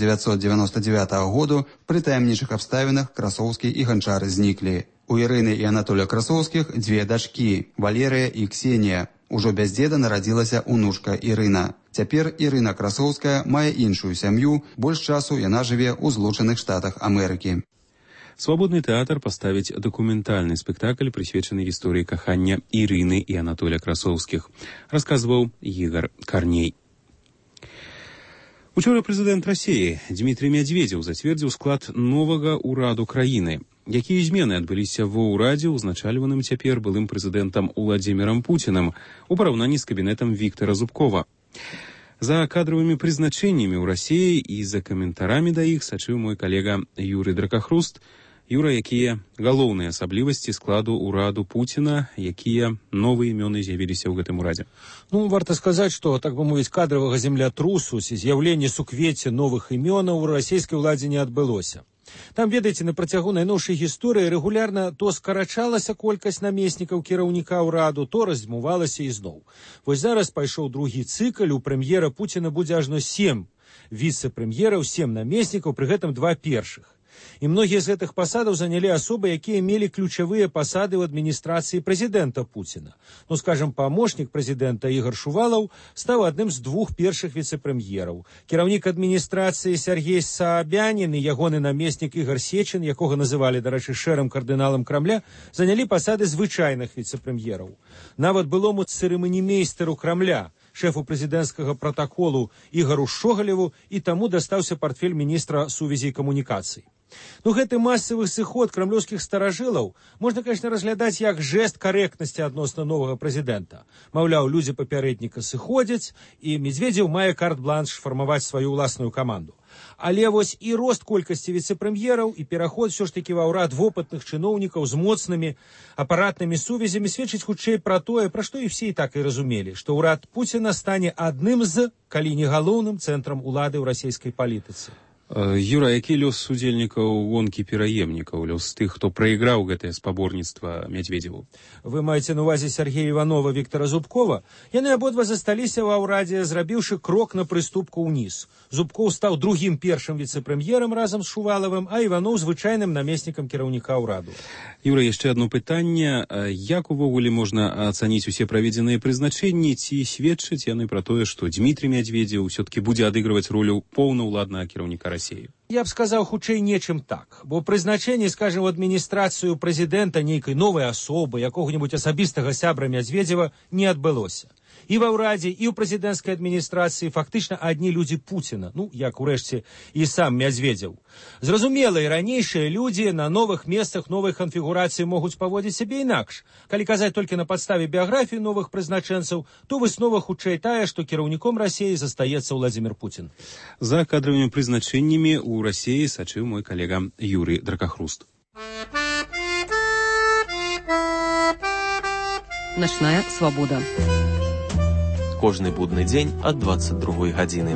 1999 году пры таямнічых абставінах Красоўскі і Ганчар зніклі. У Ірыны і Анатоля Красоўскіх дзве дачкі – Валерыя і Ксенія. Ужо без дзеда нарадзілася унучка Ірына. Цяпер Ірына Красоўская мае іншую сям'ю, больш часу яна жыве ў Злучаных Штатах Амерыкі. Свабодны тэатр паставіць дакументальны спектакль, прысвечаны гісторыі кахання Ірыны і Анатоля Красоўскіх, расказваў Ігор Карней. Учора прэзідэнт Расіі Дмітрий Медведзеў зацвердзіў склад новага ўраду краіны. Якія змены адбыліся ва ўрадзе, узначальваным цяпер былым прэзідэнтам Уладзімірам Пуцінам у параўнанні з кабінетам Віктара Зубкова. За кадровымі прызначэннямі ў Расіі і за каментарамі да іх сачыў мой калега Юрый Дракахруст. Юра, якія галоўныя асаблівасці складу ўраду Пуціна, якія новыя імёны з'явіліся ў гэтым урадзе? Варта сказаць, што, так бы мовіць, кадравага землятрусу, з'яўлення суквецця новых імёнаў у расійскай уладзе не адбылося. Там, ведаеце, на працягу найноўшай гісторыі рэгулярна то скарачалася колькасць намеснікаў кіраўніка ўраду, то раздзьмувалася ізноў. Вось зараз пайшоў другі цыкл, у прэм'ера Пуціна будзе ажно 7 віцэ-прэм'ераў, 7 намеснікаў, пры гэтым 2 першых. І многія з гэтых пасадаў занялі асобы, якія мелі ключавыя пасады ў адміністрацыі прэзідэнта Пуціна. Скажам, памочнік прэзідэнта Ігор Шувалаў стаў адным з 2 першых віцэ-прэм'ераў. Кіраўнік адміністрацыі Сергей Саабянін і ягоны намеснік Ігор Сечин, якога называлі, дарэчы, шэрым кардыналам Крамля, занялі пасады звычайных віцэ-прэм'ераў. Нават былому цырыманімейстару Крамля, шэфу прэзідэнцкага пратаколу Ігору Шогалеву, і таму дастаўся партфель міністра сувязі і камунікацый. Гэты масавы сыход крамлёўскіх старажылаў можна, конечно, разглядаць як жэст карэктнасці адносна новага прэзідэнта. Маўляў, людзі папярэдніка сыходзяць, і Медведзеў мае карт-бланш фармаваць сваю ўласную каманду. Але вось і рост колькасці віцэ-прэм'ераў, і пераход ўсё ж такі ва ўрад вопытных чыноўнікаў з моцнымі апаратнымі сувязямі сведчыць хутчэй пра тое, пра што і ўсе і так і разумелі, што ўрад Пуціна стане адным з, калі не галоўным цэнтрам улады ў расійскай палітыцы. Юра, які лёс удзельнікаў гонкі пераемнікаў, лёс тых, хто прайграў гэтае спаборніцтва Медведзеву? Вы маеце на увазе Сергея Іванова, Віктара Зубкова? Яны абодва засталіся ва ўрадзе, зрабіўшы крок на прыступку ўніз. Зубкоў стаў другім першым віцэ-прэм'ерам разам з Шувалавым, а Іванов звычайным намеснікам кіраўніка ўраду. Юра, яшчэ адно пытанне. Як увогуле можна ацаніць усе праведзеныя прызначэнні, ці сведчаць яны пра тое, што Дмітрий Медведзеў ўсё-такі будзе адыгрываць ролю поўнаўладнага кіраўніка Расіі? Я б сказаў хутчэй нечым так, бо прызначэнне, скажем, у адміністрацыю прэзідэнта нейкай новай асобы, якога-небудзь асабістага сябра Медведзева не адбылося. І ва ўрадзе, і ў прэзідэнцкай адміністрацыі фактычна адні людзі Пуціна, як урэшце і сам Медведзеў. Зразумела, і ранейшыя людзі на новых месцах новай канфігурацыі могуць паводзіць сябе інакш. Калі казаць толькі на падставе біяграфіі новых прызначэнцаў, то выснова хутчэй тая, што кіраўніком Расіі застаецца Уладзімір Пуцін. За кадровымі прызначэннямі ў Расіі сачыў мой калега Юрый Дракахруст. Ночная свобода. кожны будны дзень ад 22 гадзіны.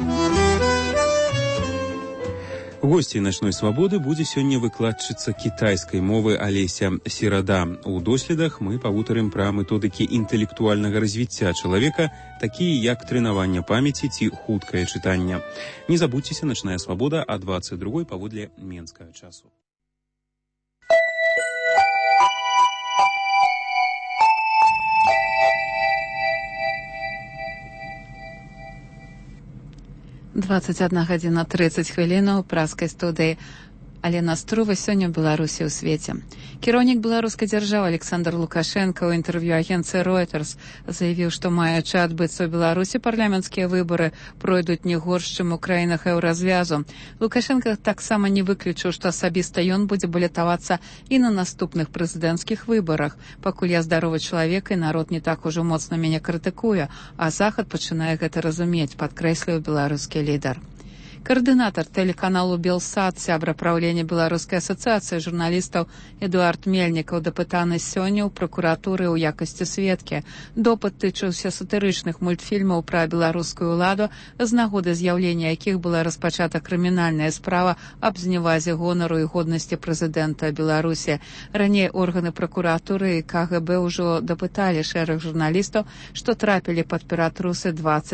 Госцей начной свабоды будзе сёння выкладчыца кітайскай мовы Алеся Серада. У доследах мы павутарым пра методыкі інтэлектуальнага развіцця чалавека, такія як трэнаванне памяці ці хуткае чытанне. Не забудзьцеся, начная свабода а 22 паводле менскага часу. Двадцать 21:30 ў праскай студыі. Алена Струва сёння ў Беларусі ў свеце. Кіраўнік беларускай дзяржавы Александр Лукашенко ў інтэрв'ю агенцыі Reuters заявіў, што маючы адбыцца ў Беларусі парламенцкія выбары пройдуць не горш, чым у краінах еўразвязу. Лукашенко таксама не выключыў, што асабіста ён будзе балятавацца і на наступных прэзідэнцкіх выбарах. Пакуль я здаровы чалавек і народ не так ужо моцна мяне крытыкуе, а Захад пачынае гэта разумець, падкрэсліў беларускі лідар. Координатор телеканалу «Белсад», сябра правлення Беларускай асацыяцыі журналістаў Эдуард Мельнікаў дапытаны сёння ў пракуратуры ў якасці сведкі. Допыт тычыўся сатырычных мультфільмаў пра беларускую ўладу, з нагоды з'яўлення якіх была распачата крымінальная справа аб зневазе гонару і годнасці прэзідэнта Беларусі. Раней органы пракуратуры і КГБ ўжо дапыталі шэраг журналістаў, што трапілі пад ператрусы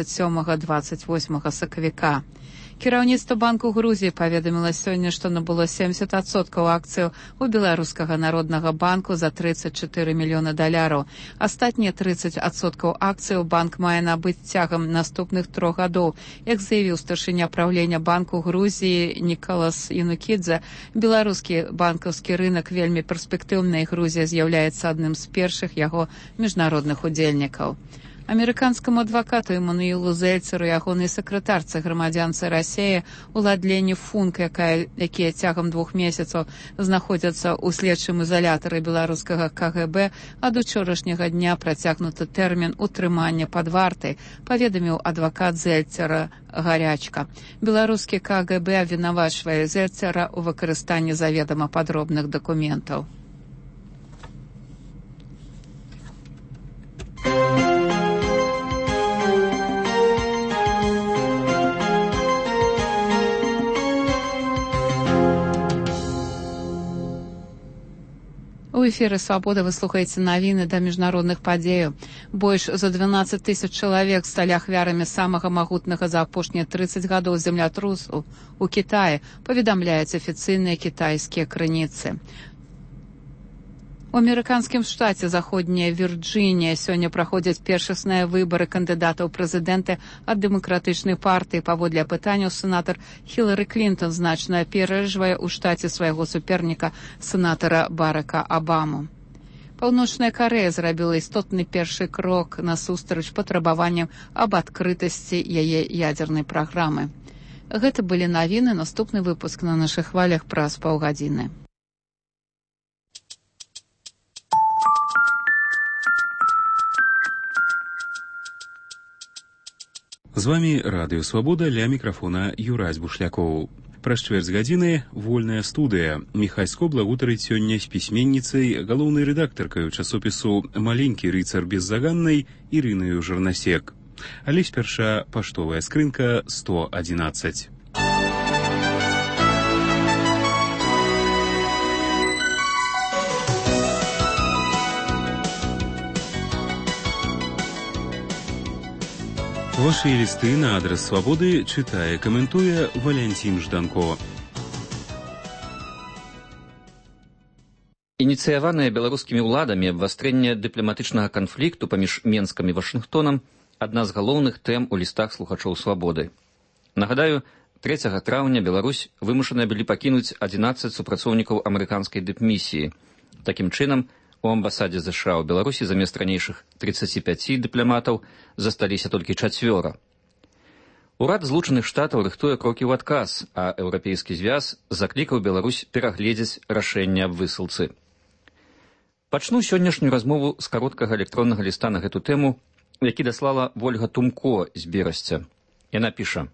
27-28 сакавіка. Кіраўніцтва Банку Грузіі паведаміла сёння, што набыло 70% акцыяў у Беларускага народнага банку за $34 мільёны. Астатнія 30% акцыяў банк мае набыць цягам наступных 3 гадоў. Як заявіў старшыня правлення Банку Грузіі Нікалас Янукідзе, беларускі банкаўскі рынак вельмі перспектыўны і Грузія з'яўляецца адным з першых яго міжнародных удзельнікаў. Амерыканскаму адвакату Эммануілу Зельцеру і ягонай сакратарцы грамадзянцы Расіі Уладлене Функ, якія цягам 2 месяцаў знаходзяцца ў следчым ізалятары беларускага КГБ, ад учорашняга дня працягнуты тэрмін утрымання пад вартай, паведаміў адвакат Зельцера Гарячка. Беларускі КГБ абвінавачвае Зельцера ў выкарыстанні заведама падробных дакументаў. У эфіры «Свабода» вы слухаеце навіны да міжнародных падзеяў. Больш за 12 000 чалавек сталі ахвярамі самага магутнага за апошнія 30 гадоў землятрусу у Кітаі, паведамляюць афіцыйныя кітайскія крыніцы. У амерыканскім штаце Заходняя Вірджынія сёння праходзяць першасныя выбары кандыдатаў прэзідэнта ад дэмакратычнай партыі. Паводле апытанняў сенатар Хілары Клінтон значна апераджвае ў штаце свайго суперніка, сенатара Барака Абаму. Паўночная Карэя зрабіла істотны першы крок насустрач патрабаванням аб адкрытасці яе ядзернай праграмы. Гэта былі навіны, наступны выпуск на нашых хвалях праз паўгадзіны. З вами Радыё Свабода, ля мікрафона Юрась Бушлякоў. Праз чвэрць гадзіны вольная студыя. Міхайско благутарыць сёння з пісьменніцай, галоўнай рэдактаркаю часопісу «Маленькі рыцар беззаганнай» Ірынаю Жарнасек. Але спярша паштовая скрынка 111. Ваши листы на адрес «Свободы» читая, комментуя Валентин Жданко. Ініцыяванае беларускімі ўладамі абвастрэнне дыпламатычнага канфлікту паміж Менскам і Вашынгтонам адна з галоўных тэм у лістах слухачоў «Свабоды». Нагадаю, 3 траўня Беларусь вымушаныя былі пакінуць 11 супрацоўнікаў амерыканскай дыпмісіі. Такім чынам, у амбасадзе США ў Беларусі замест ранейшых 35 дыпламатаў засталіся толькі 4. Урад Злучаных Штатаў рыхтуе крокі ў адказ, а Еўрапейскі звяз заклікаў Беларусь перагледзець рашэнне аб высылцы. Пачну сённяшнюю размову з кароткага электроннага ліста на гэту тэму, які даслала Вольга Тумко з Берасця. Яна піша: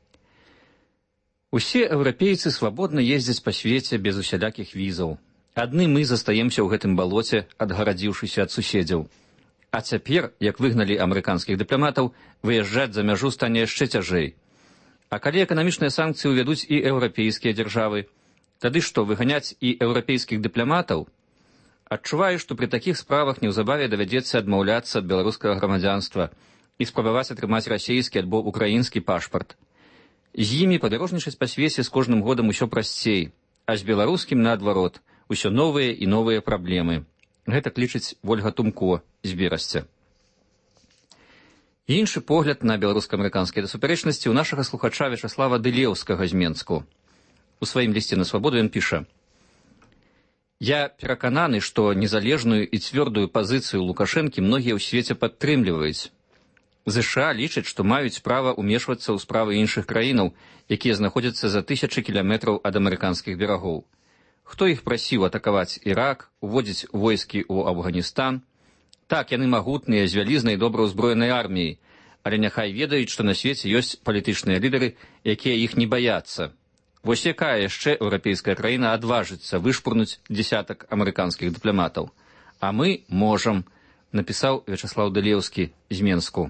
«Усе еўрапейцы свабодна ездзяць па свеце без усялякіх візаў. Адны мы застаемся ў гэтым балоце, адгарадзіўшыся ад суседзяў. А цяпер, як выгналі амерыканскіх дыпламатаў, выязджаць за мяжу стане яшчэ цяжэй. А калі эканамічныя санкцыі ўвядуць і еўрапейскія дзяржавы, тады што, выганяць і еўрапейскіх дыпламатаў? Адчуваю, што пры такіх справах неўзабаве давядзецца адмаўляцца ад беларускага грамадзянства і спрабаваць атрымаць расейскі альбо украінскі пашпарт. З імі падарожнічаць па свеце з кожным годам усё прасцей, а з беларускім, наадварот, усё новыя і новыя праблемы. Гэта лічыць Вольга Тумко з Берасця. Іншы погляд на беларуска-амерыканскія супярэчнасці ў нашага слухача Вячаслава Дылеўскага з Менску. У сваім лісце на свабоду ён піша: «Я перакананы, што незалежную і цвёрдую пазіцыю Лукашэнкі многія ў свеце падтрымліваюць. ЗША лічаць, што маюць права ўмешвацца ў справы іншых краінаў, якія знаходзяцца за тысячы кіламетраў ад амерыканскіх берагоў. Хто іх прасіў атакаваць Ірак, уводзіць войскі ў Афганістан? Так, яны магутныя, з вялізнай добра ўзброенай арміяй, але няхай ведаюць, што на свеце ёсць палітычныя лідары, якія іх не баяцца. Вось якая яшчэ еўрапейская краіна адважыцца вышпурнуць дзесятак амерыканскіх дыпламатаў? А мы можам», напісаў Вячаслаў Дылеўскі з Менску.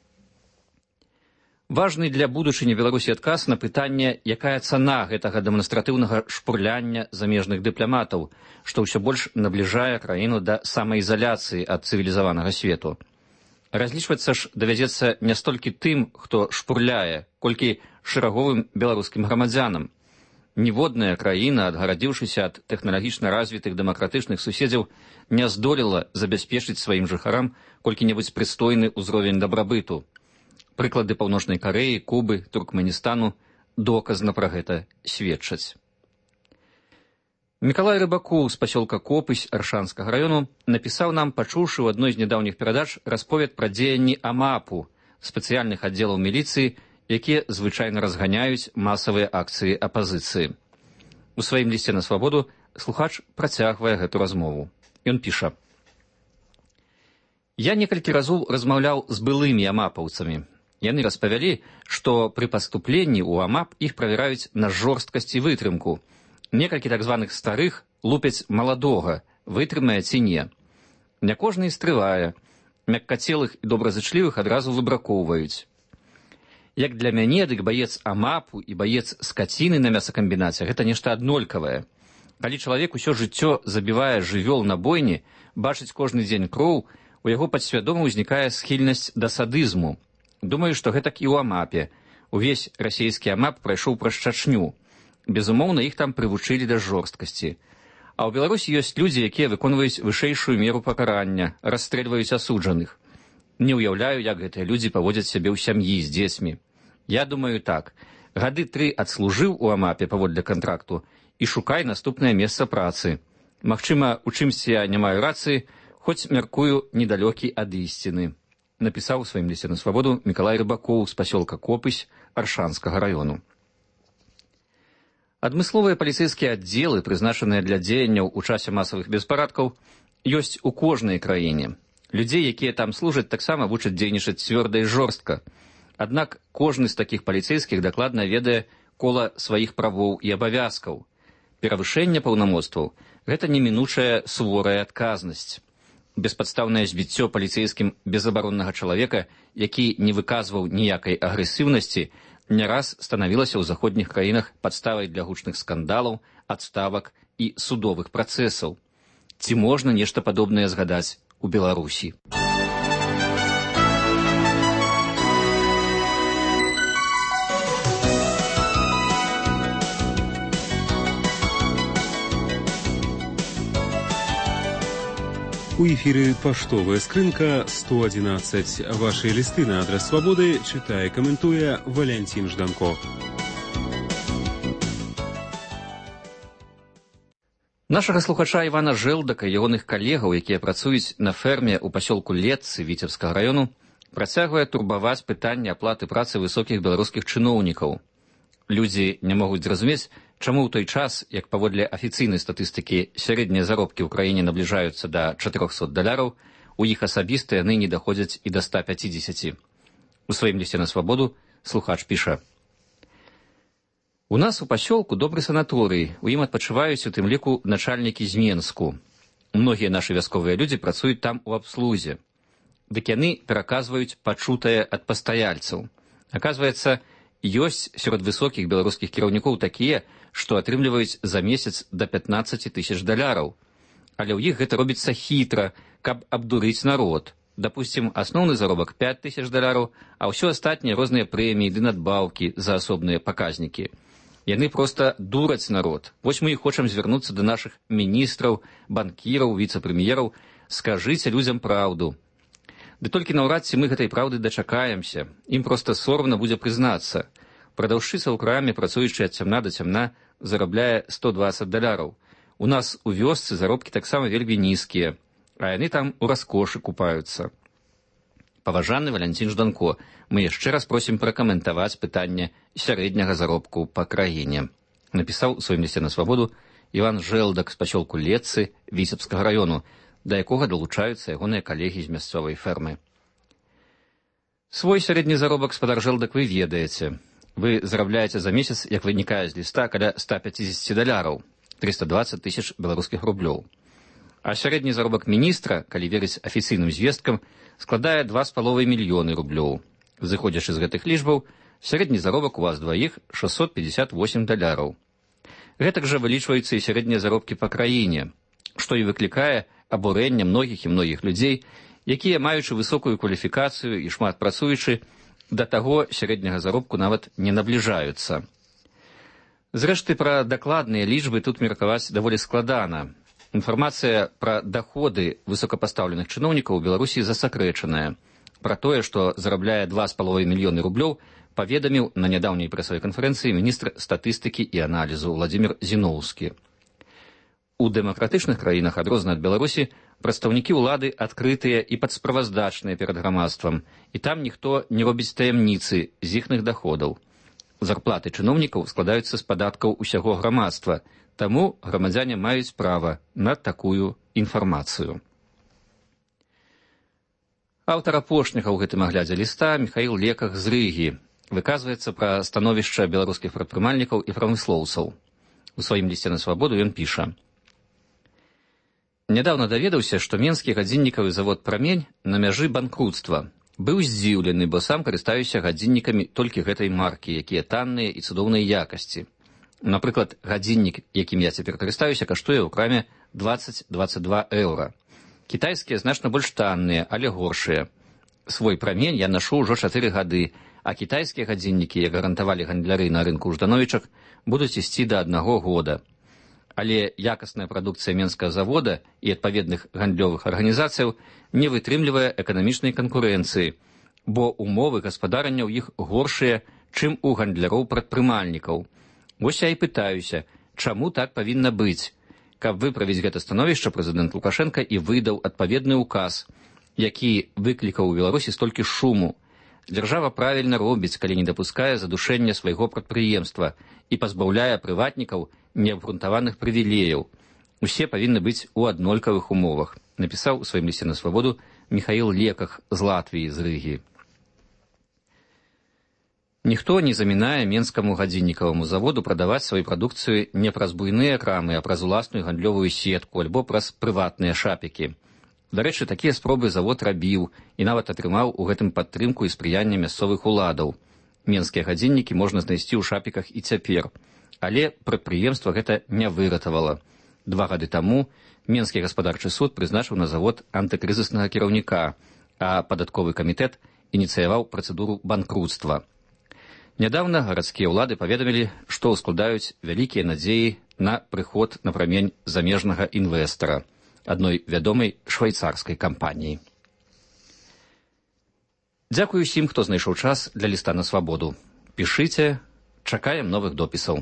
Важны для будучыні Беларусі адказ на пытанне, якая цана гэтага дэманстратыўнага шпурляння замежных дыпламатаў, што ўсё больш набліжае краіну да самаізаляцыі ад цывілізаванага свету. Разлічвацца ж давядзецца не столькі тым, хто шпурляе, колькі шэраговым беларускім грамадзянам. Ніводная краіна, адгарадзіўшыся ад тэхналагічна развітых дэмакратычных суседзяў, не здолела забяспечыць сваім жыхарам колькі-небудзь прыстойны ўзровень дабрабыту. Прыклады Паўночнай Карэі, Кубы, Туркменістану доказна пра гэта сведчаць. Мікалай Рыбакоў з пасёлка Копысь Аршанскага раёну напісаў нам, пачуўшы ў адной з нядаўніх перадач расповед пра дзеянні АМАПу, спецыяльных аддзелаў міліцыі, якія звычайна разганяюць масавыя акцыі апазіцыі. У сваім лісце на свабоду слухач працягвае гэту размову. Ён піша: «Я некалькі разоў размаўляў з былымі амапаўцамі. Яны распавялі, што пры паступленні ў АМАП іх правяраюць на жорсткасць і вытрымку. Некалькі так званых старых лупяць маладога, вытрымае ці не. Не кожны і стрывае. Мяккацелых і добразычлівых адразу выбракоўваюць. Як для мяне, дык баец АМАПу і баец скаціны на мясакамбінаце гэта нешта аднолькавае. Калі чалавек усё жыццё забівае жывёл на бойні, бачыць кожны дзень кроў, у яго падсвядома ўзнікае схільнасць да садызму. Думаю, што гэтак і ў АМАПе. Увесь расійскі АМАП прайшоў праз Чачню. Безумоўна, іх там прывучылі да жорсткасці. А ў Беларусі ёсць людзі, якія выконваюць вышэйшую меру пакарання, расстрэльваюць асуджаных. Не ўяўляю, як гэтыя людзі паводзяць сябе ў сям'і з дзецьмі. Я думаю так, гады 3 адслужыў у АМАПе паводле кантракту і шукай наступнае месца працы. Магчыма, у чымсьці я не маю рацыі, хоць мяркую недалёкі ад ісціны», напісаў у сваім лісце на свабоду Мікалай Рыбакоў з пасёлка Копысь Аршанскага раёну. Адмысловыя паліцэйскія аддзелы, прызначаныя для дзеянняў у часе масавых беспарадкаў, ёсць у кожнай краіне. Людзей, якія там служаць, таксама вучаць дзейнічаць цвёрда і жорстка. Аднак кожны з такіх паліцэйскіх дакладна ведае кола сваіх правоў і абавязкаў. Перавышэнне паўнамоцтваў – гэта немінучая суворая адказнасць. Беспадстаўнае збіццё паліцэйскім безабароннага чалавека, які не выказваў ніякай агрэсіўнасці, не раз станавілася ў заходніх краінах падставай для гучных скандалаў, адставак і судовых працэсаў. Ці можна нешта падобнае згадаць у Беларусі? У эфіры паштовая скрынка 111. Вашыя лісты на адрас свабоды чытае, каментуе Валянцін Жданко. Нашага слухача Івана Жэлдака і ягоных калегаў, якія працуюць на ферме ў пасёлку Летцы Віцебскага раёну, працягвае турбаваць пытанне аплаты працы высокіх беларускіх чыноўнікаў. Людзі не могуць зразумець, чаму ў той час, як паводле афіцыйнай статыстыкі сярэднія заробкі ў краіне набліжаюцца да $400, у іх асабіста яны не даходзяць і да 150. У сваім лісце на свабоду слухач піша: «У нас у пасёлку добры санаторый, у ім адпачываюць у тым ліку начальнікі з Менску. Многія нашы вясковыя людзі працуюць там у абслузе. дык яны пераказваюць пачутае ад пастаяльцаў. Аказваецца, ёсць сярод высокіх беларускіх кіраўнікоў такія, што атрымліваюць за месяц да 15 тысяч даляраў. Але ў іх гэта робіцца хітра, каб абдурыць народ. Дапусцім, асноўны заробак 5 тысяч даляраў, а ўсё астатнія розныя прэміі ды надбаўкі за асобныя паказнікі. Яны проста дураць народ. Вось мы і хочам звярнуцца да нашых міністраў, банкіраў, віцэ-прэм'ераў. Скажыце людзям праўду. Ды толькі наўрад ці мы гэтай праўды дачакаемся. Ім проста сорамна будзе прызнацца. Прадаўшчыца ў краме, працуючы ад цямна да цямна, зарабляе 120 даляраў. У нас у вёсцы заробкі таксама вельмі нізкія, а яны там у раскошы купаюцца. Паважаны Валянцін Жданко, мы яшчэ раз просім пракаментаваць пытанне сярэдняга заробку па краіне. Напісаў у сваім лісце на свабоду Іван Жэлдак з пасёлку Летцы Віцебскага раёну, да якога далучаюцца ягоныя калегі з мясцовай фермы. Свой сярэдні заробак, спадар Жэлдак, вы ведаеце. Вы зарабляеце за месяц, як вынікае з ліста, каля 150 даляраў, 320 тысяч беларускіх рублёў. А сярэдні заробак міністра, калі верыць афіцыйным звесткам, складае 2,5 мільёны рублёў. Зыходзячы з гэтых лічбаў, сярэдні заробак у вас дваіх 658 даляраў. Гэтак жа вылічваюцца і сярэднія заробкі па краіне, што і выклікае абурэнне многіх і многіх людзей, якія, маючы высокую кваліфікацыю і шмат працуючы, да таго сярэдняга заробку нават не набліжаюцца. Зрэшты, пра дакладныя лічбы тут меркаваць даволі складана. Інфармацыя пра даходы высокапастаўленых чыноўнікаў у Беларусі засакрэчаная. Пра тое, што зарабляе 2,5 мільёны рублёў, паведаміў на нядаўняй прэсавай канферэнцыі міністр статыстыкі і аналізу Владзімір Зіноўскі. У дэмакратычных краінах, адрозна ад Беларусі, прадстаўнікі ўлады адкрытыя і падсправаздачныя перад грамадствам, і там ніхто не робіць таямніцы з іхных даходаў. Зарплаты чыноўнікаў складаюцца з падаткаў усяго грамадства, таму грамадзяне маюць права на такую інфармацыю. Аўтар апошняга ў гэтым аглядзе ліста Міхаіл Леках з Рыгі выказваецца пра становішча беларускіх прадпрымальнікаў і прамыслоўцаў. У сваім лісце на свабоду ён піша: «Нядаўна даведаўся, што менскі гадзіннікавы завод «Прамень» на мяжы банкруцтва. Быў здзіўлены, бо сам карыстаюся гадзіннікамі толькі гэтай маркі, якія танныя і цудоўнай якасці. Напрыклад, гадзіннік, якім я цяпер карыстаюся, каштуе ў краме 20-22 еўра. Кітайскія значна больш танныя, але горшыя. Свой «Прамень» я нашу ўжо 4 гады, а кітайскія гадзіннікі, як гарантавалі гандляры на рынку ў Ждановічах, будуць ісці да 1 года. Але якасная прадукцыя менскага завода і адпаведных гандлёвых арганізацыяў не вытрымлівае эканамічнай канкурэнцыі, бо умовы гаспадарання ў іх горшыя, чым у гандляроў-прадпрымальнікаў. Вось я і пытаюся, чаму так павінна быць? Каб выправіць гэта становішча, прэзідэнт Лукашенка і выдаў адпаведны ўказ, які выклікаў у Беларусі столькі шуму. Дзяржава правільна робіць, калі не дапускае задушэння свайго прадпрыемства і пазбаўляе прыватнікаў неабгрунтаваных прывілеяў. Усе павінны быць у аднолькавых умовах, напісаў у сваім лісце на свабоду Міхаіл Леках з Латвіі, з Рыгі. Ніхто не замінае менскаму гадзіннікаваму заводу прадаваць сваю прадукцыю не праз буйныя крамы, а праз уласную гандлёвую сетку альбо праз прыватныя шапікі. Дарэчы, такія спробы завод рабіў і нават атрымаў у гэтым падтрымку і спрыянне мясцовых уладаў. Менскія гадзіннікі можна знайсці ў шапіках і цяпер. Але прадпрыемства гэта не выратавала. 2 гады таму Менскі гаспадарчы суд прызначыў на завод антыкрызіснага кіраўніка, а падатковы камітэт ініцыяваў працэдуру банкруцтва. Нядаўна гарадскія ўлады паведамілі, што ўскладаюць вялікія надзеі на прыход на «Прамень» замежнага інвестара, адной вядомай швейцарскай кампаніі. Дзякую усім, хто знайшоў час для ліста на свабоду. Пішыце, чакаем новых допісаў.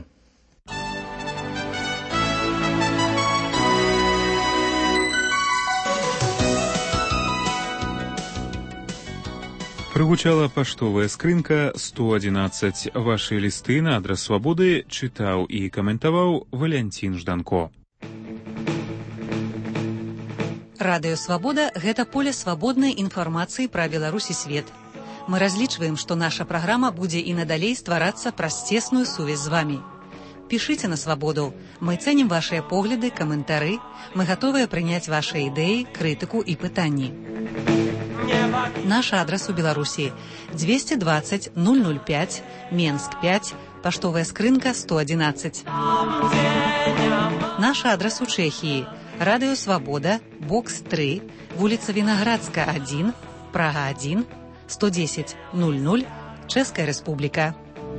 Прыгучала паштовая скрынка 111. Вашы лісты на адрас свабоды чытаў і каментаваў Валянцін Жданко. Радыё «Свабода» – гэта поле свабоднай інфармацыі пра Беларусь і свет. Мы разлічваем, што наша праграма будзе і надалей стварацца праз цесную сувязь з вамі. Пішыце на свабоду. Мы цэнім вашыя погляды, каментары. Мы гатовыя прыняць вашыя ідэі, крытыку і пытанні. Наш адрес у Беларусі 220 005, Менск 5, паштовая скрынка 111. Наш адрес у Чэхіі. Радыё Свабода, бокс 3, вуліца Вінаградска 1, Прага 1, 110 00, Чэшская Рэспубліка.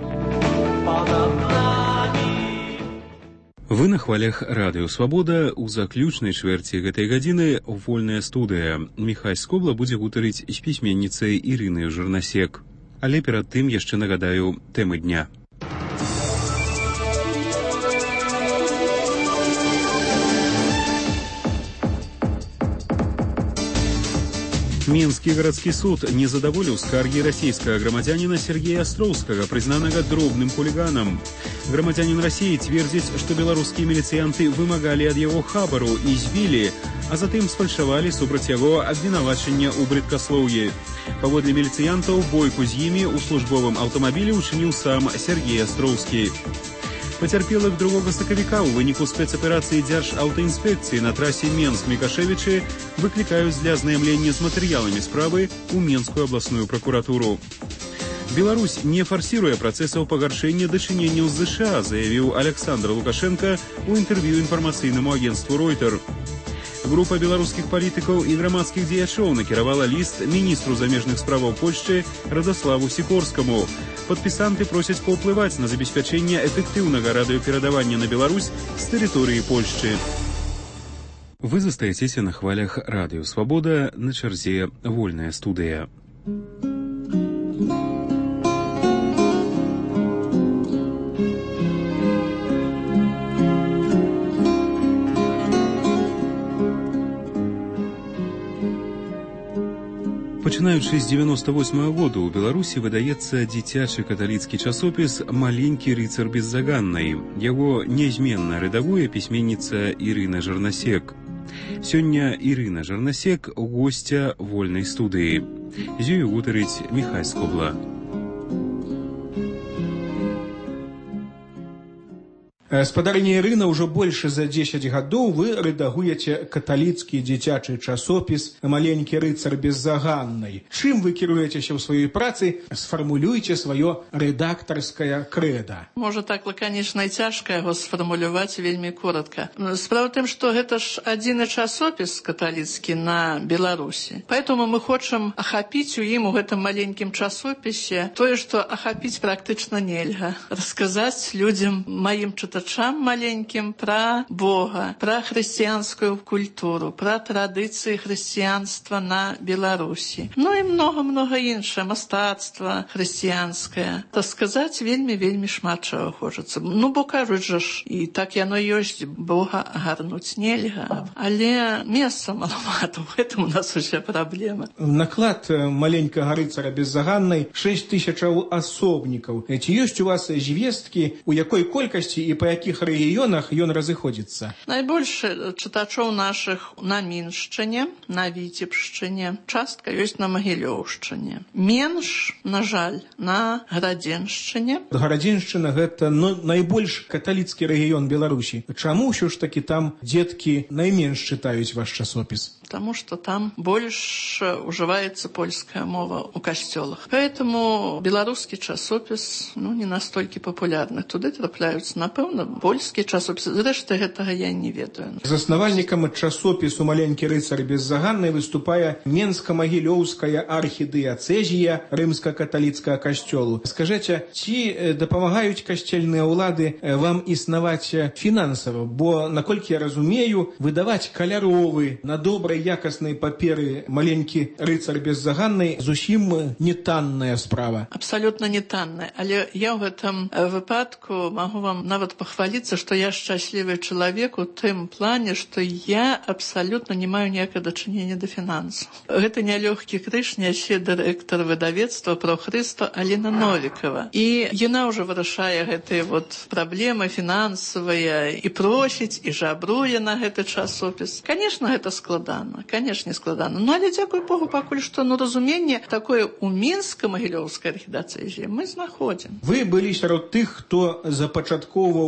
Вы на хвалях радыё Свабода. У заключнай чвэрці гэтай гадзіны вольная студыя. Міхай Скобла будзе гутарыць з пісьменніцай Ірынай Жырнасек. Але перад тым яшчэ нагадаю тэмы дня. Минский городский суд не задоволил скарги российского громадянина Сергея Островского, признанного дробным хулиганом. Громадянин России твердит, что белорусские милицианты вымогали от его хабару и избили, а затем сфальшавали супраць яго абвінавачання ў брыдкаслоўі. Паводле милициантов бойку з імі ў службовым аўтамабілі ўчыніў сам Сергей Островскі. Пацярпелых 2 сакавіка ў выніку спецаперацыі Дзяржаўтаінспекцыі на трасе Менск-Мікашевічы выклікаюць для азнаямлення з матэрыяламі справы ў Менскую абласную пракуратуру. Беларусь не форсируя працэсаў пагаршэння дачыненняў з ЗША, заявіў Александр Лукашенко ў інтэрв'ю інфармацыйнаму агенству Reuters. Група беларускіх палітыкаў і грамадскіх дзеячоў накіравала ліст міністру замежных справаў Польшчы Радославу Сікорскаму. Падпісанты просяць паўплываць на забеспячэнне эфектыўнага радыёперадавання на Беларусь з тэрыторыі Польшчы. Вы застаецеся на хвалях радыё Свабода, на чарзе вольная студыя. Пачынаючы з 98-го года ў Беларусі выдаецца дзіцячы каталіцкі часопіс «Маленькі рыцар беззаганнай». Яго нязменна рэдагуе пісьменніца Ірына Жырнасек. Сёння Ірына Жырнасек – госця вольнай студыі. З ёю гутарыць Міхай Скобла. Спадарыня Ірына, ўжо больш за 10 гадоў вы рэдагуеце каталіцкі дзіцячы часопіс «Маленькі рыцар беззаганнай». Чым вы кіруецеся ў сваёй працы? Сфармулюйце сваё рэдактарскае крэда. Можа, так лаканічна і цяжка яго сфармуляваць вельмі коротка. Справа ў тым, што гэта ж адзіны часопіс каталіцкі на Беларусі. Поэтому мы хочам ахапіць у ім, у гэтым маленькім часопісе, тое, што ахапіць практычна нельга. Расказаць людзям, маім чытачам маленьким про Бога, про христианскую культуру, про традиции христианства на Беларуси. Ну и много-много іншае, мастацтва христианскае. Так сказаць, вельмі шмат чаго хочацца. Ну, бо кажуць жа ж, і так яно ёсць, Бога агарнуць нельга. Але месца малавато, в этом у нас уся праблема. Наклад маленькага рыцара беззаганнай 6000 асобнікаў. Ці ёсць у вас звесткі, у якой колькасці і па якіх рэгіёнах ён разыходзіцца? Найбольш чытачоў нашых на Міншчыне, на Віцебшчыне, частка ёсць на Магілёўшчыне. Менш, на жаль, на Градзеншчыне. Градзеншчына гэта найбольш каталіцкі рэгіён Беларусі. Чаму ўсё ж такі там дзеткі найменш чытаюць ваш часопіс? Потому что там больше уживается польская мова у касцёлах. Поэтому белорусский часопіс не настолько популярны. Туды трапляюцца, напэўна, польскі часопіс. Зрэшты, гэтага я не ведаю. Заснавальнікам часопісу «Маленькі рыцар беззаганнай» выступае Менска-Магілёўская архідыяцэзія рымска-каталіцкага касцёлу. Скажыце, ці дапамагаюць касцельныя ўлады вам існаваць фінансава? Бо, наколькі я разумею, выдаваць каляровы на добрай якаснай паперы «Маленькі рыцар беззаганнай» зусім не танная справа. Абсолютно не танная. Але я ў гэтым выпадку могу вам нават пахваліцца, што я шчаслівы чалавек у тым плане, што я абсалютна не маю ніякага дачынення да фінансаў. Гэта нялёгкі крыж нясе дырэктар выдавецтва «Прохрыста» Алена Новікова. І яна ўжо вырашае гэтыя праблемы фінансавыя і просіць, і жабруе на гэты часопіс. Канешне, гэта складана. Конечно, складана. Але, дзякуй Богу, пакуль што разуменне такое у Мінска-Магілёўскай архідыяцэзіі мы знаходзім. Вы былі сярод тых, хто запачатковаў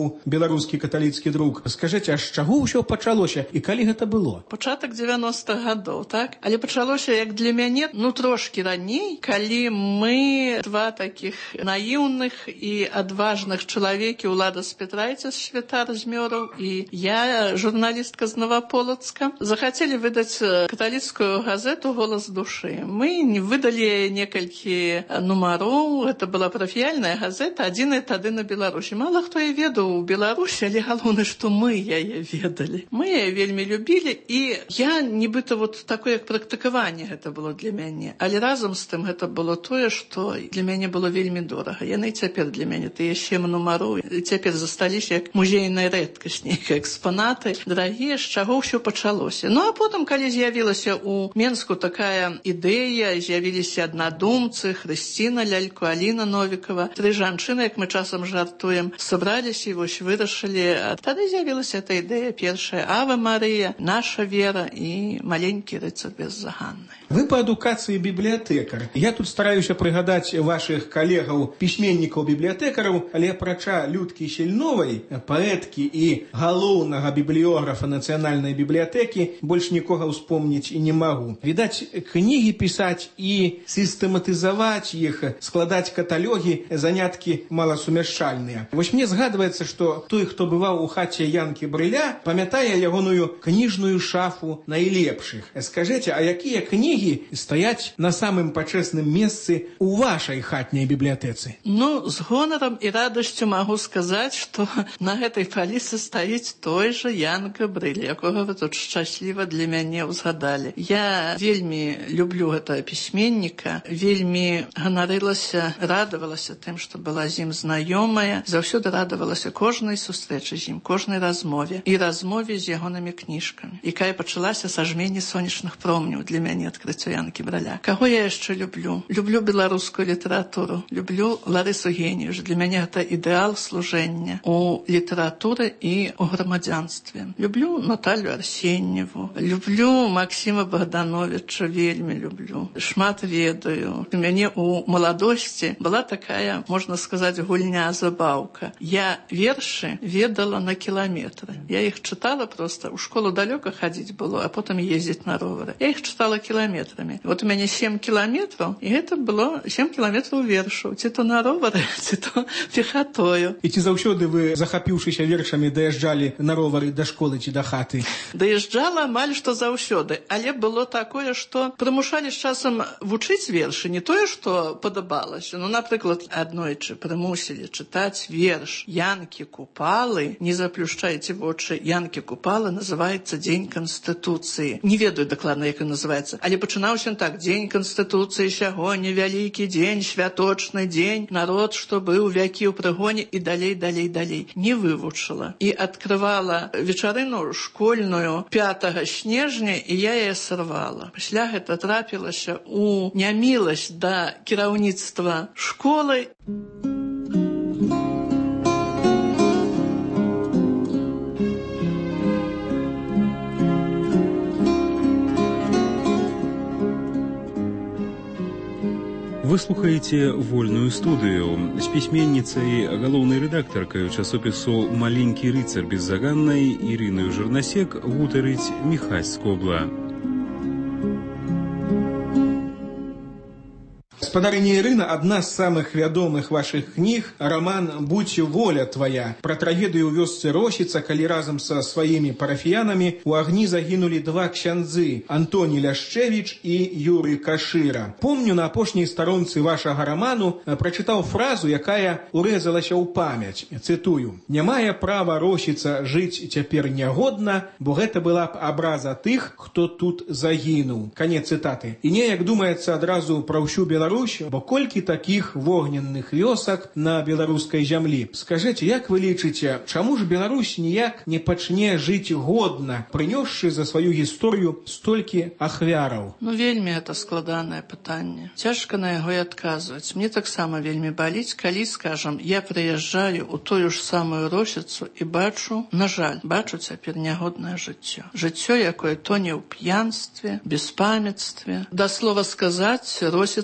пісаў беларускі каталіцкі друк. Скажыце, а з чаго ўсё пачалося і калі гэта было? Пачатак 90-х гадоў, так? Але пачалося, як для мяне, трошкі раней, калі мы два такіх наіўных і адважных чалавекі, Улада Спятрайця, святар з Мёраў, і я, журналістка з Новополацка, захацелі выдаць каталіцкую газету «Голас душы». Мы выдалі некалькі нумароў, гэта была парафіяльная газета, адзіная тады на Беларусі. Мала хто яе ведаў у Беларусі, але галоўнае, што мы яе ведалі. Мы яе вельмі любілі, і я нібыта такое як практыкаванне гэта было для мяне. Але разам з тым гэта было тое, што для мяне было вельмі дорага. Яны цяпер для мяне, тыя 7 нумароў, і цяпер засталіся як музейная рэдкасць, нейкія экспанаты, дарагія, з чаго ўсё пачалося. А потым, калі з'явілася ў Менску такая ідэя, з'явіліся аднадумцы, Хрысціна Лялько, Аліна Новікова, 3 жанчыны, як мы часам жартуем, сабраліся і вырашылі. Тады з'явілася эта ідэя першая: Ава Марыя, наша вера і маленькі рыцар беззаганны. Вы па адукацыі бібліятэкар. Я тут стараюся прыгадаць вашых калегаў, пісьменнікаў-бібліятэкараў, але апрача Людкі Сельновай, паэткі і галоўнага бібліёграфа Нацыянальнай бібліятэкі, больш нікога ўспомніць і не магу. Відаць, кнігі пісаць і сістэматызаваць іх, складаць каталогі, заняткі маласумяшчальныя. Вось мне згадваецца, што той, хто бываў у хаце Янкі Брыля, памятае ягоную кніжную шафу найлепшых. Скажыце, а якія кнігі стаяць на самым пачэсным месцы у вашай хатняй бібліятэцы? З гонарам і радасцю магу сказаць, што на гэтай паліцы стаіць той жа Янка Брыль, якога вы тут шчасліва для мяне ўзгадалі. Я вельмі люблю гэтага пісьменніка, вельмі ганарылася, радавалася тым, што была з ім знаёмая, заўсёды радавалася кожнай сустрэчы з ім, кожнай размове і размове з ягонымі кніжкамі, якая пачалася са жмені сонечных промняў для мяне адкрыццё Янкі Браля. Каго я яшчэ люблю? Люблю беларускую літаратуру, люблю Ларысу Геніюш. Для мяне гэта ідэал служэння у літаратуры і у грамадзянстве. Люблю Наталью Арсеньеву, люблю Максіма Богдановича, вельмі люблю. Шмат ведаю. У мяне у маладосці была такая, можна сказаць, гульня-забаўка. Я вершы ведала на кіламетры. Я іх чытала проста. У школу далёка хадзіць было, а потым ездзіць на ровары. Я іх чытала кіламетрамі. У мяне 7 кіламетраў, і гэта было 7 кіламетраў вершаў. Ці то на ровары, ці то пехатою. І ці заўсёды вы, захапіўшыся вершамі, даязджалі на ровары да школы ці да хаты? Даязджала амаль што заўсёды, але было такое, што прымушалі з часам вучыць вершы, не тое, што падабалася. Напрыклад, аднойчы прымусілі чытаць верш Янкі Купалы. Не заплюшчайце вочы. Янкі Купалы называецца Дзень Канстытуцыі. Не ведаю дакладна, як ён называецца, але пачынаўся так: Дзень Канстытуцыі сягоння, вялікі дзень, святочны дзень, народ, што быў вякі ў прыгоне, і далей. Не вывучыла. І адкрывала вечарыну школьную 5 снежня, і я яе сарвала. Пасля гэта трапілася ў няміласць да кіраўніцтва школы. Вы слухаеце вольную студыю з пісьменніцай, галоўнай рэдактаркай часопісу «Маленькі рыцар беззаганнай» Ірынаю Жырнасек гутарыць Міхась Скобла. Гаспадарыня Ірына, адна з самых вядомых вашых кніг, раман «Будь воля твая», пра трагедыю ў вёсцы Росіца, калі разам са сваімі парафіянамі у агні загінулі 2 ксяндзы – Антоні Ляшчэвіч і Юрый Кашыра. Помню, на апошняй старонцы вашага раману прачытаў фразу, якая урэзалася ў памяць. Цытую: «Не мае права Росіца жыць цяпер нягодна, бо гэта была б абраза тых, хто тут загінуў». Канец цытаты. І неяк думаецца адразу пра ўсю Беларусь, бо колькі такіх вогненных вёсак на беларускай зямлі. Скажыце, як вы лічыце, чаму ж Беларусь ніяк не пачне жыць годна, прынёсшы за сваю гісторыю столькі ахвяраў? Вельмі гэта складанае пытанне. Цяжка на яго і адказваць. Мне таксама вельмі баліць, калі, скажам, я прыязджаю ў тую ж самую Росіцу і бачу, на жаль, бачу цяпер нягоднае жыццё. Жыццё, якое тоне ў п'янстве, беспамятстве. Да слова сказаць, Росіца цяпер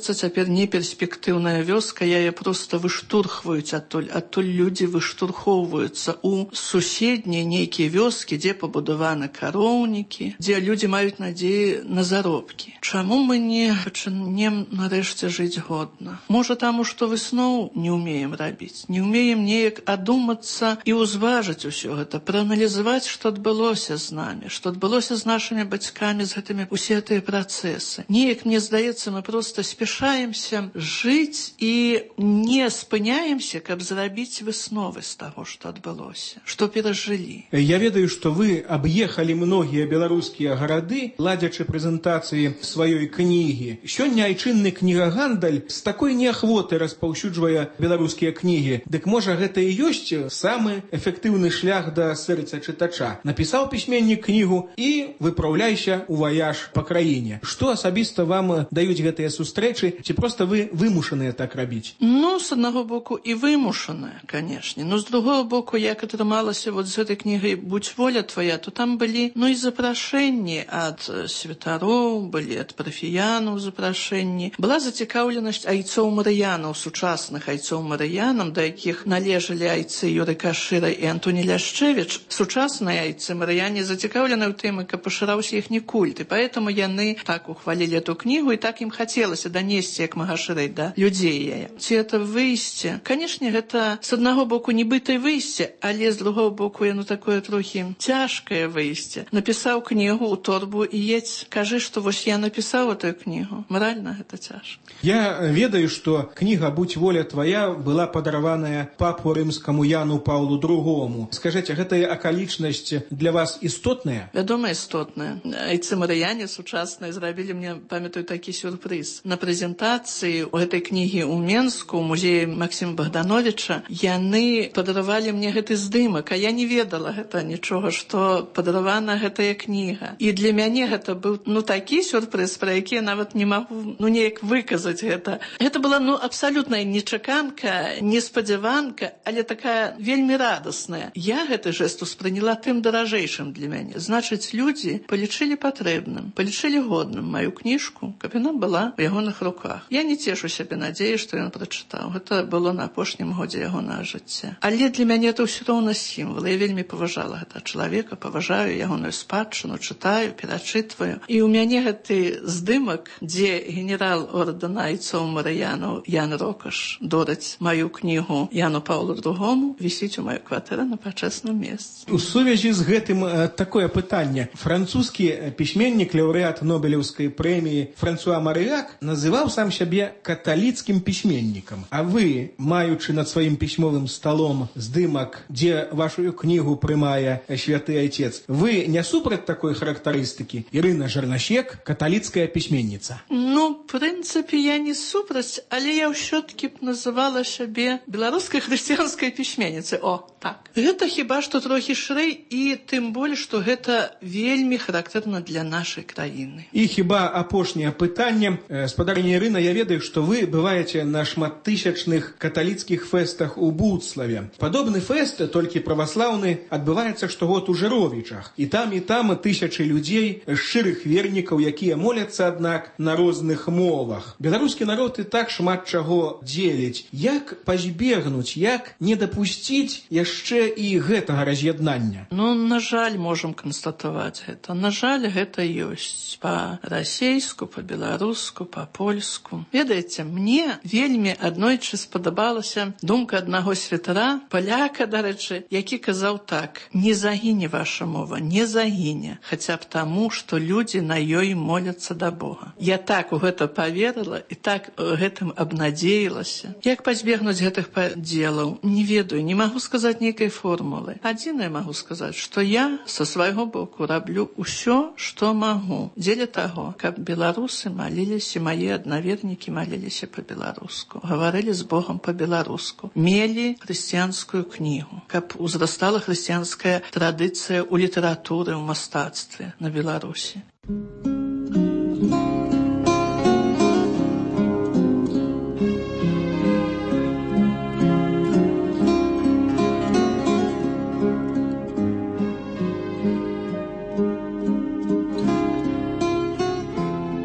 цяпер неперспектыўная вёска, яе проста выштурхваюць адтуль людзі выштурхоўваюцца ў суседнія нейкія вёскі, дзе пабудаваны кароўнікі, дзе людзі маюць надзеі на заробкі. Чаму мы не пачнем нарэшце жыць годна? Можа, таму, што высноў не ўмеем рабіць, не ўмеем неяк адумацца і ўзважыць усё гэта, прааналізаваць, што адбылося з намі, што адбылося з нашымі бацькамі, з гэтымі усе гэтыя працэсы. Неяк, мне здаецца, мы проста спяшаемся жыць і не спыняемся, каб зрабіць высновы з таго, што адбылося, што перажылі. Я ведаю, што вы аб'ехалі многія беларускія гарады, ладзячы прэзентацыі сваёй кнігі. Сёння айчынны кнігагандаль з такой неахвотай распаўсюджвае беларускія кнігі. Дык можа гэта і ёсць самы эфектыўны шлях да сэрца чытача. Напісаў пісьменнік кнігу і выпраўляйся ў ваяж па краіне. Што асабіста вам даюць гэтыя сустрэчы, ці проста вы вымушаныя так рабіць? Ну, з аднаго боку і вымушаныя, канешне. Но з другого боку, як атрымалася вот з гэтай кнігай «Будь воля твоя», то там былі, ну, і запрашэнні ад святароў, былі ад парафіянаў запрашэнні. Была зацікаўленасць айцоў марыянаў, сучасных айцоў марыянам, да якіх належалі айцы Юры Кашыра і Антоні Ляшчевіч. Сучасныя айцы марыяне зацікаўлены ў тым, каб пашыраўся іхні культ, і поэтому яны так ухвалілі эту кнігу, і так ім хацелася данесці як мага шырэй да людзей яе. Ці это выйсце? Канешне, гэта з аднаго боку нібыта выйсце, але з другого боку яно такое трохі цяжкае выйсце. Напісаў кнігу ў торбу і едзь, кажы, што вось я напісаў эту кнігу. Маральна гэта цяжка. Я ведаю, што кніга «Будь воля твоя» была падараваная папу рымскаму Яну Паўлу II. Скажыце, гэтая акалічнасць для вас істотная? Вядома, істотная. Айцы марыяне сучасныя зрабілі мне, памятаю, такі сюрпрыз. На прэзентацыі ў гэтай кнігі ў Менску, у музеі Максіма Богдановича, яны падаравалі мне гэты здымак, а я не ведала гэта нічога, што падаравана гэтая кніга. І для мяне гэта быў, ну, такі сюрпрыз, пра які я нават не магу, ну, неяк выказаць гэта. Гэта была, ну, абсалютная нечаканка, неспадзяванка, але такая вельмі радасная. Я гэты жэст успрыняла тым даражэйшым для мяне. Значыць, людзі палічылі патрэбным, палічылі годным маю кніжку, каб яна была ў ягоных руках. Я не цешу сябе надзеі, што ён прачытаў. Гэта было на апошнім годзе ягонага жыцця. Але для мяне это ўсё роўна сімвал. Я вельмі паважала гэта чалавека, паважаю ягоную спадчыну, чытаю, перачытваю. І ў мяне гэты здымак, дзе генерал ордэна айцоў марыянаў Ян Рокаш дораць маю кнігу Яну Паўлу II, вісіць у маёй кватэры на пачэсным месцы. У сувязі з гэтым такое пытанне. Французскі пісьменнік, лаўрэат Нобелеўскай прэміі Франсуа Марыяк называў сам сябе каталіцкім пісьменнікам. А вы, маючы над сваім пісьмовым сталом здымак, дзе вашу кнігу прымае святы айцец, вы не супраць такой характарыстыкі? Ірына Жарнасек, каталіцкая пісьменніца. Ну, в прынцыпе, я не супраць, але я ўсё-таки б называла сябе беларускай хрысціянскай пісьменніцай. О, так. Гэта хіба што трохі шырэй, і тым болей, што гэта вельмі характэрна для нашай краіны. І хіба апошняе пытанне. Спадарыня Ірына, я ведаю, што вы бываеце на шматтысячных каталіцкіх фэстах у Буцлаве. Падобны фэст, толькі праваслаўны, адбываецца штогод у Жыровічах. І там тысячы людзей, шчырых вернікаў, якія моляцца, аднак, на розных мовах. Беларускі народ і так шмат чаго дзеліць. Як пазбегнуць, як не дапусціць яшчэ і гэтага раз'яднання? Ну, на жаль, можам канстатаваць гэта. На жаль, гэта ёсць па-расейску, па-беларуску, па-польску. Ведаеце, мне вельмі аднойчы спадабалася думка аднаго святара, паляка, дарэчы, які казаў так: не загіне ваша мова, не загіне, хаця б таму, што людзі на ёй моляцца да Бога. Я так у гэта паверыла і так гэтым абнадзеілася. Як пазбегнуць гэтых падзелаў? Не ведаю, не магу сказаць нейкай формулы. Адзінае магу сказаць, што я са свайго боку раблю ўсё, што магу, дзеля таго, каб беларусы маліліся, мае аднавернікі маліліся па-беларуску, гаварылі з Богам па-беларуску, мелі хрысціянскую кнігу, каб узрастала хрысціянская традыцыя ў літаратуры, ў мастацтве на Беларусі.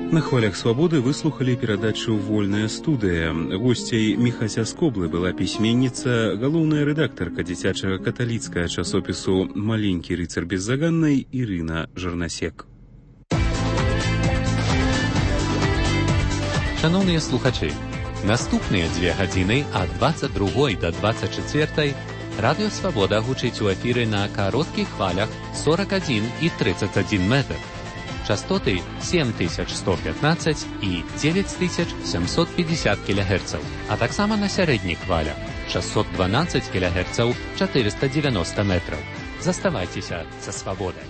На хвалях свабоды выслухалі перадачу «Вольная студыя». Госцей Міхася Скоблы была пісьменніца, галоўная рэдактарка дзіцячага каталіцкага часопісу «Маленькі рыцар беззаганнай» Ірына Жарнасек. Шановныя слухачы, наступныя 2 гадзіны ад 22 до 24 Радыё Свабода гучыць у эфіры на кароткіх хвалях 41 і 31 метр. Частоты 7115 і 9750 кГц, а таксама на сярэдніх хвалях 612 кГц 490 метраў. Заставайцеся са свабодай.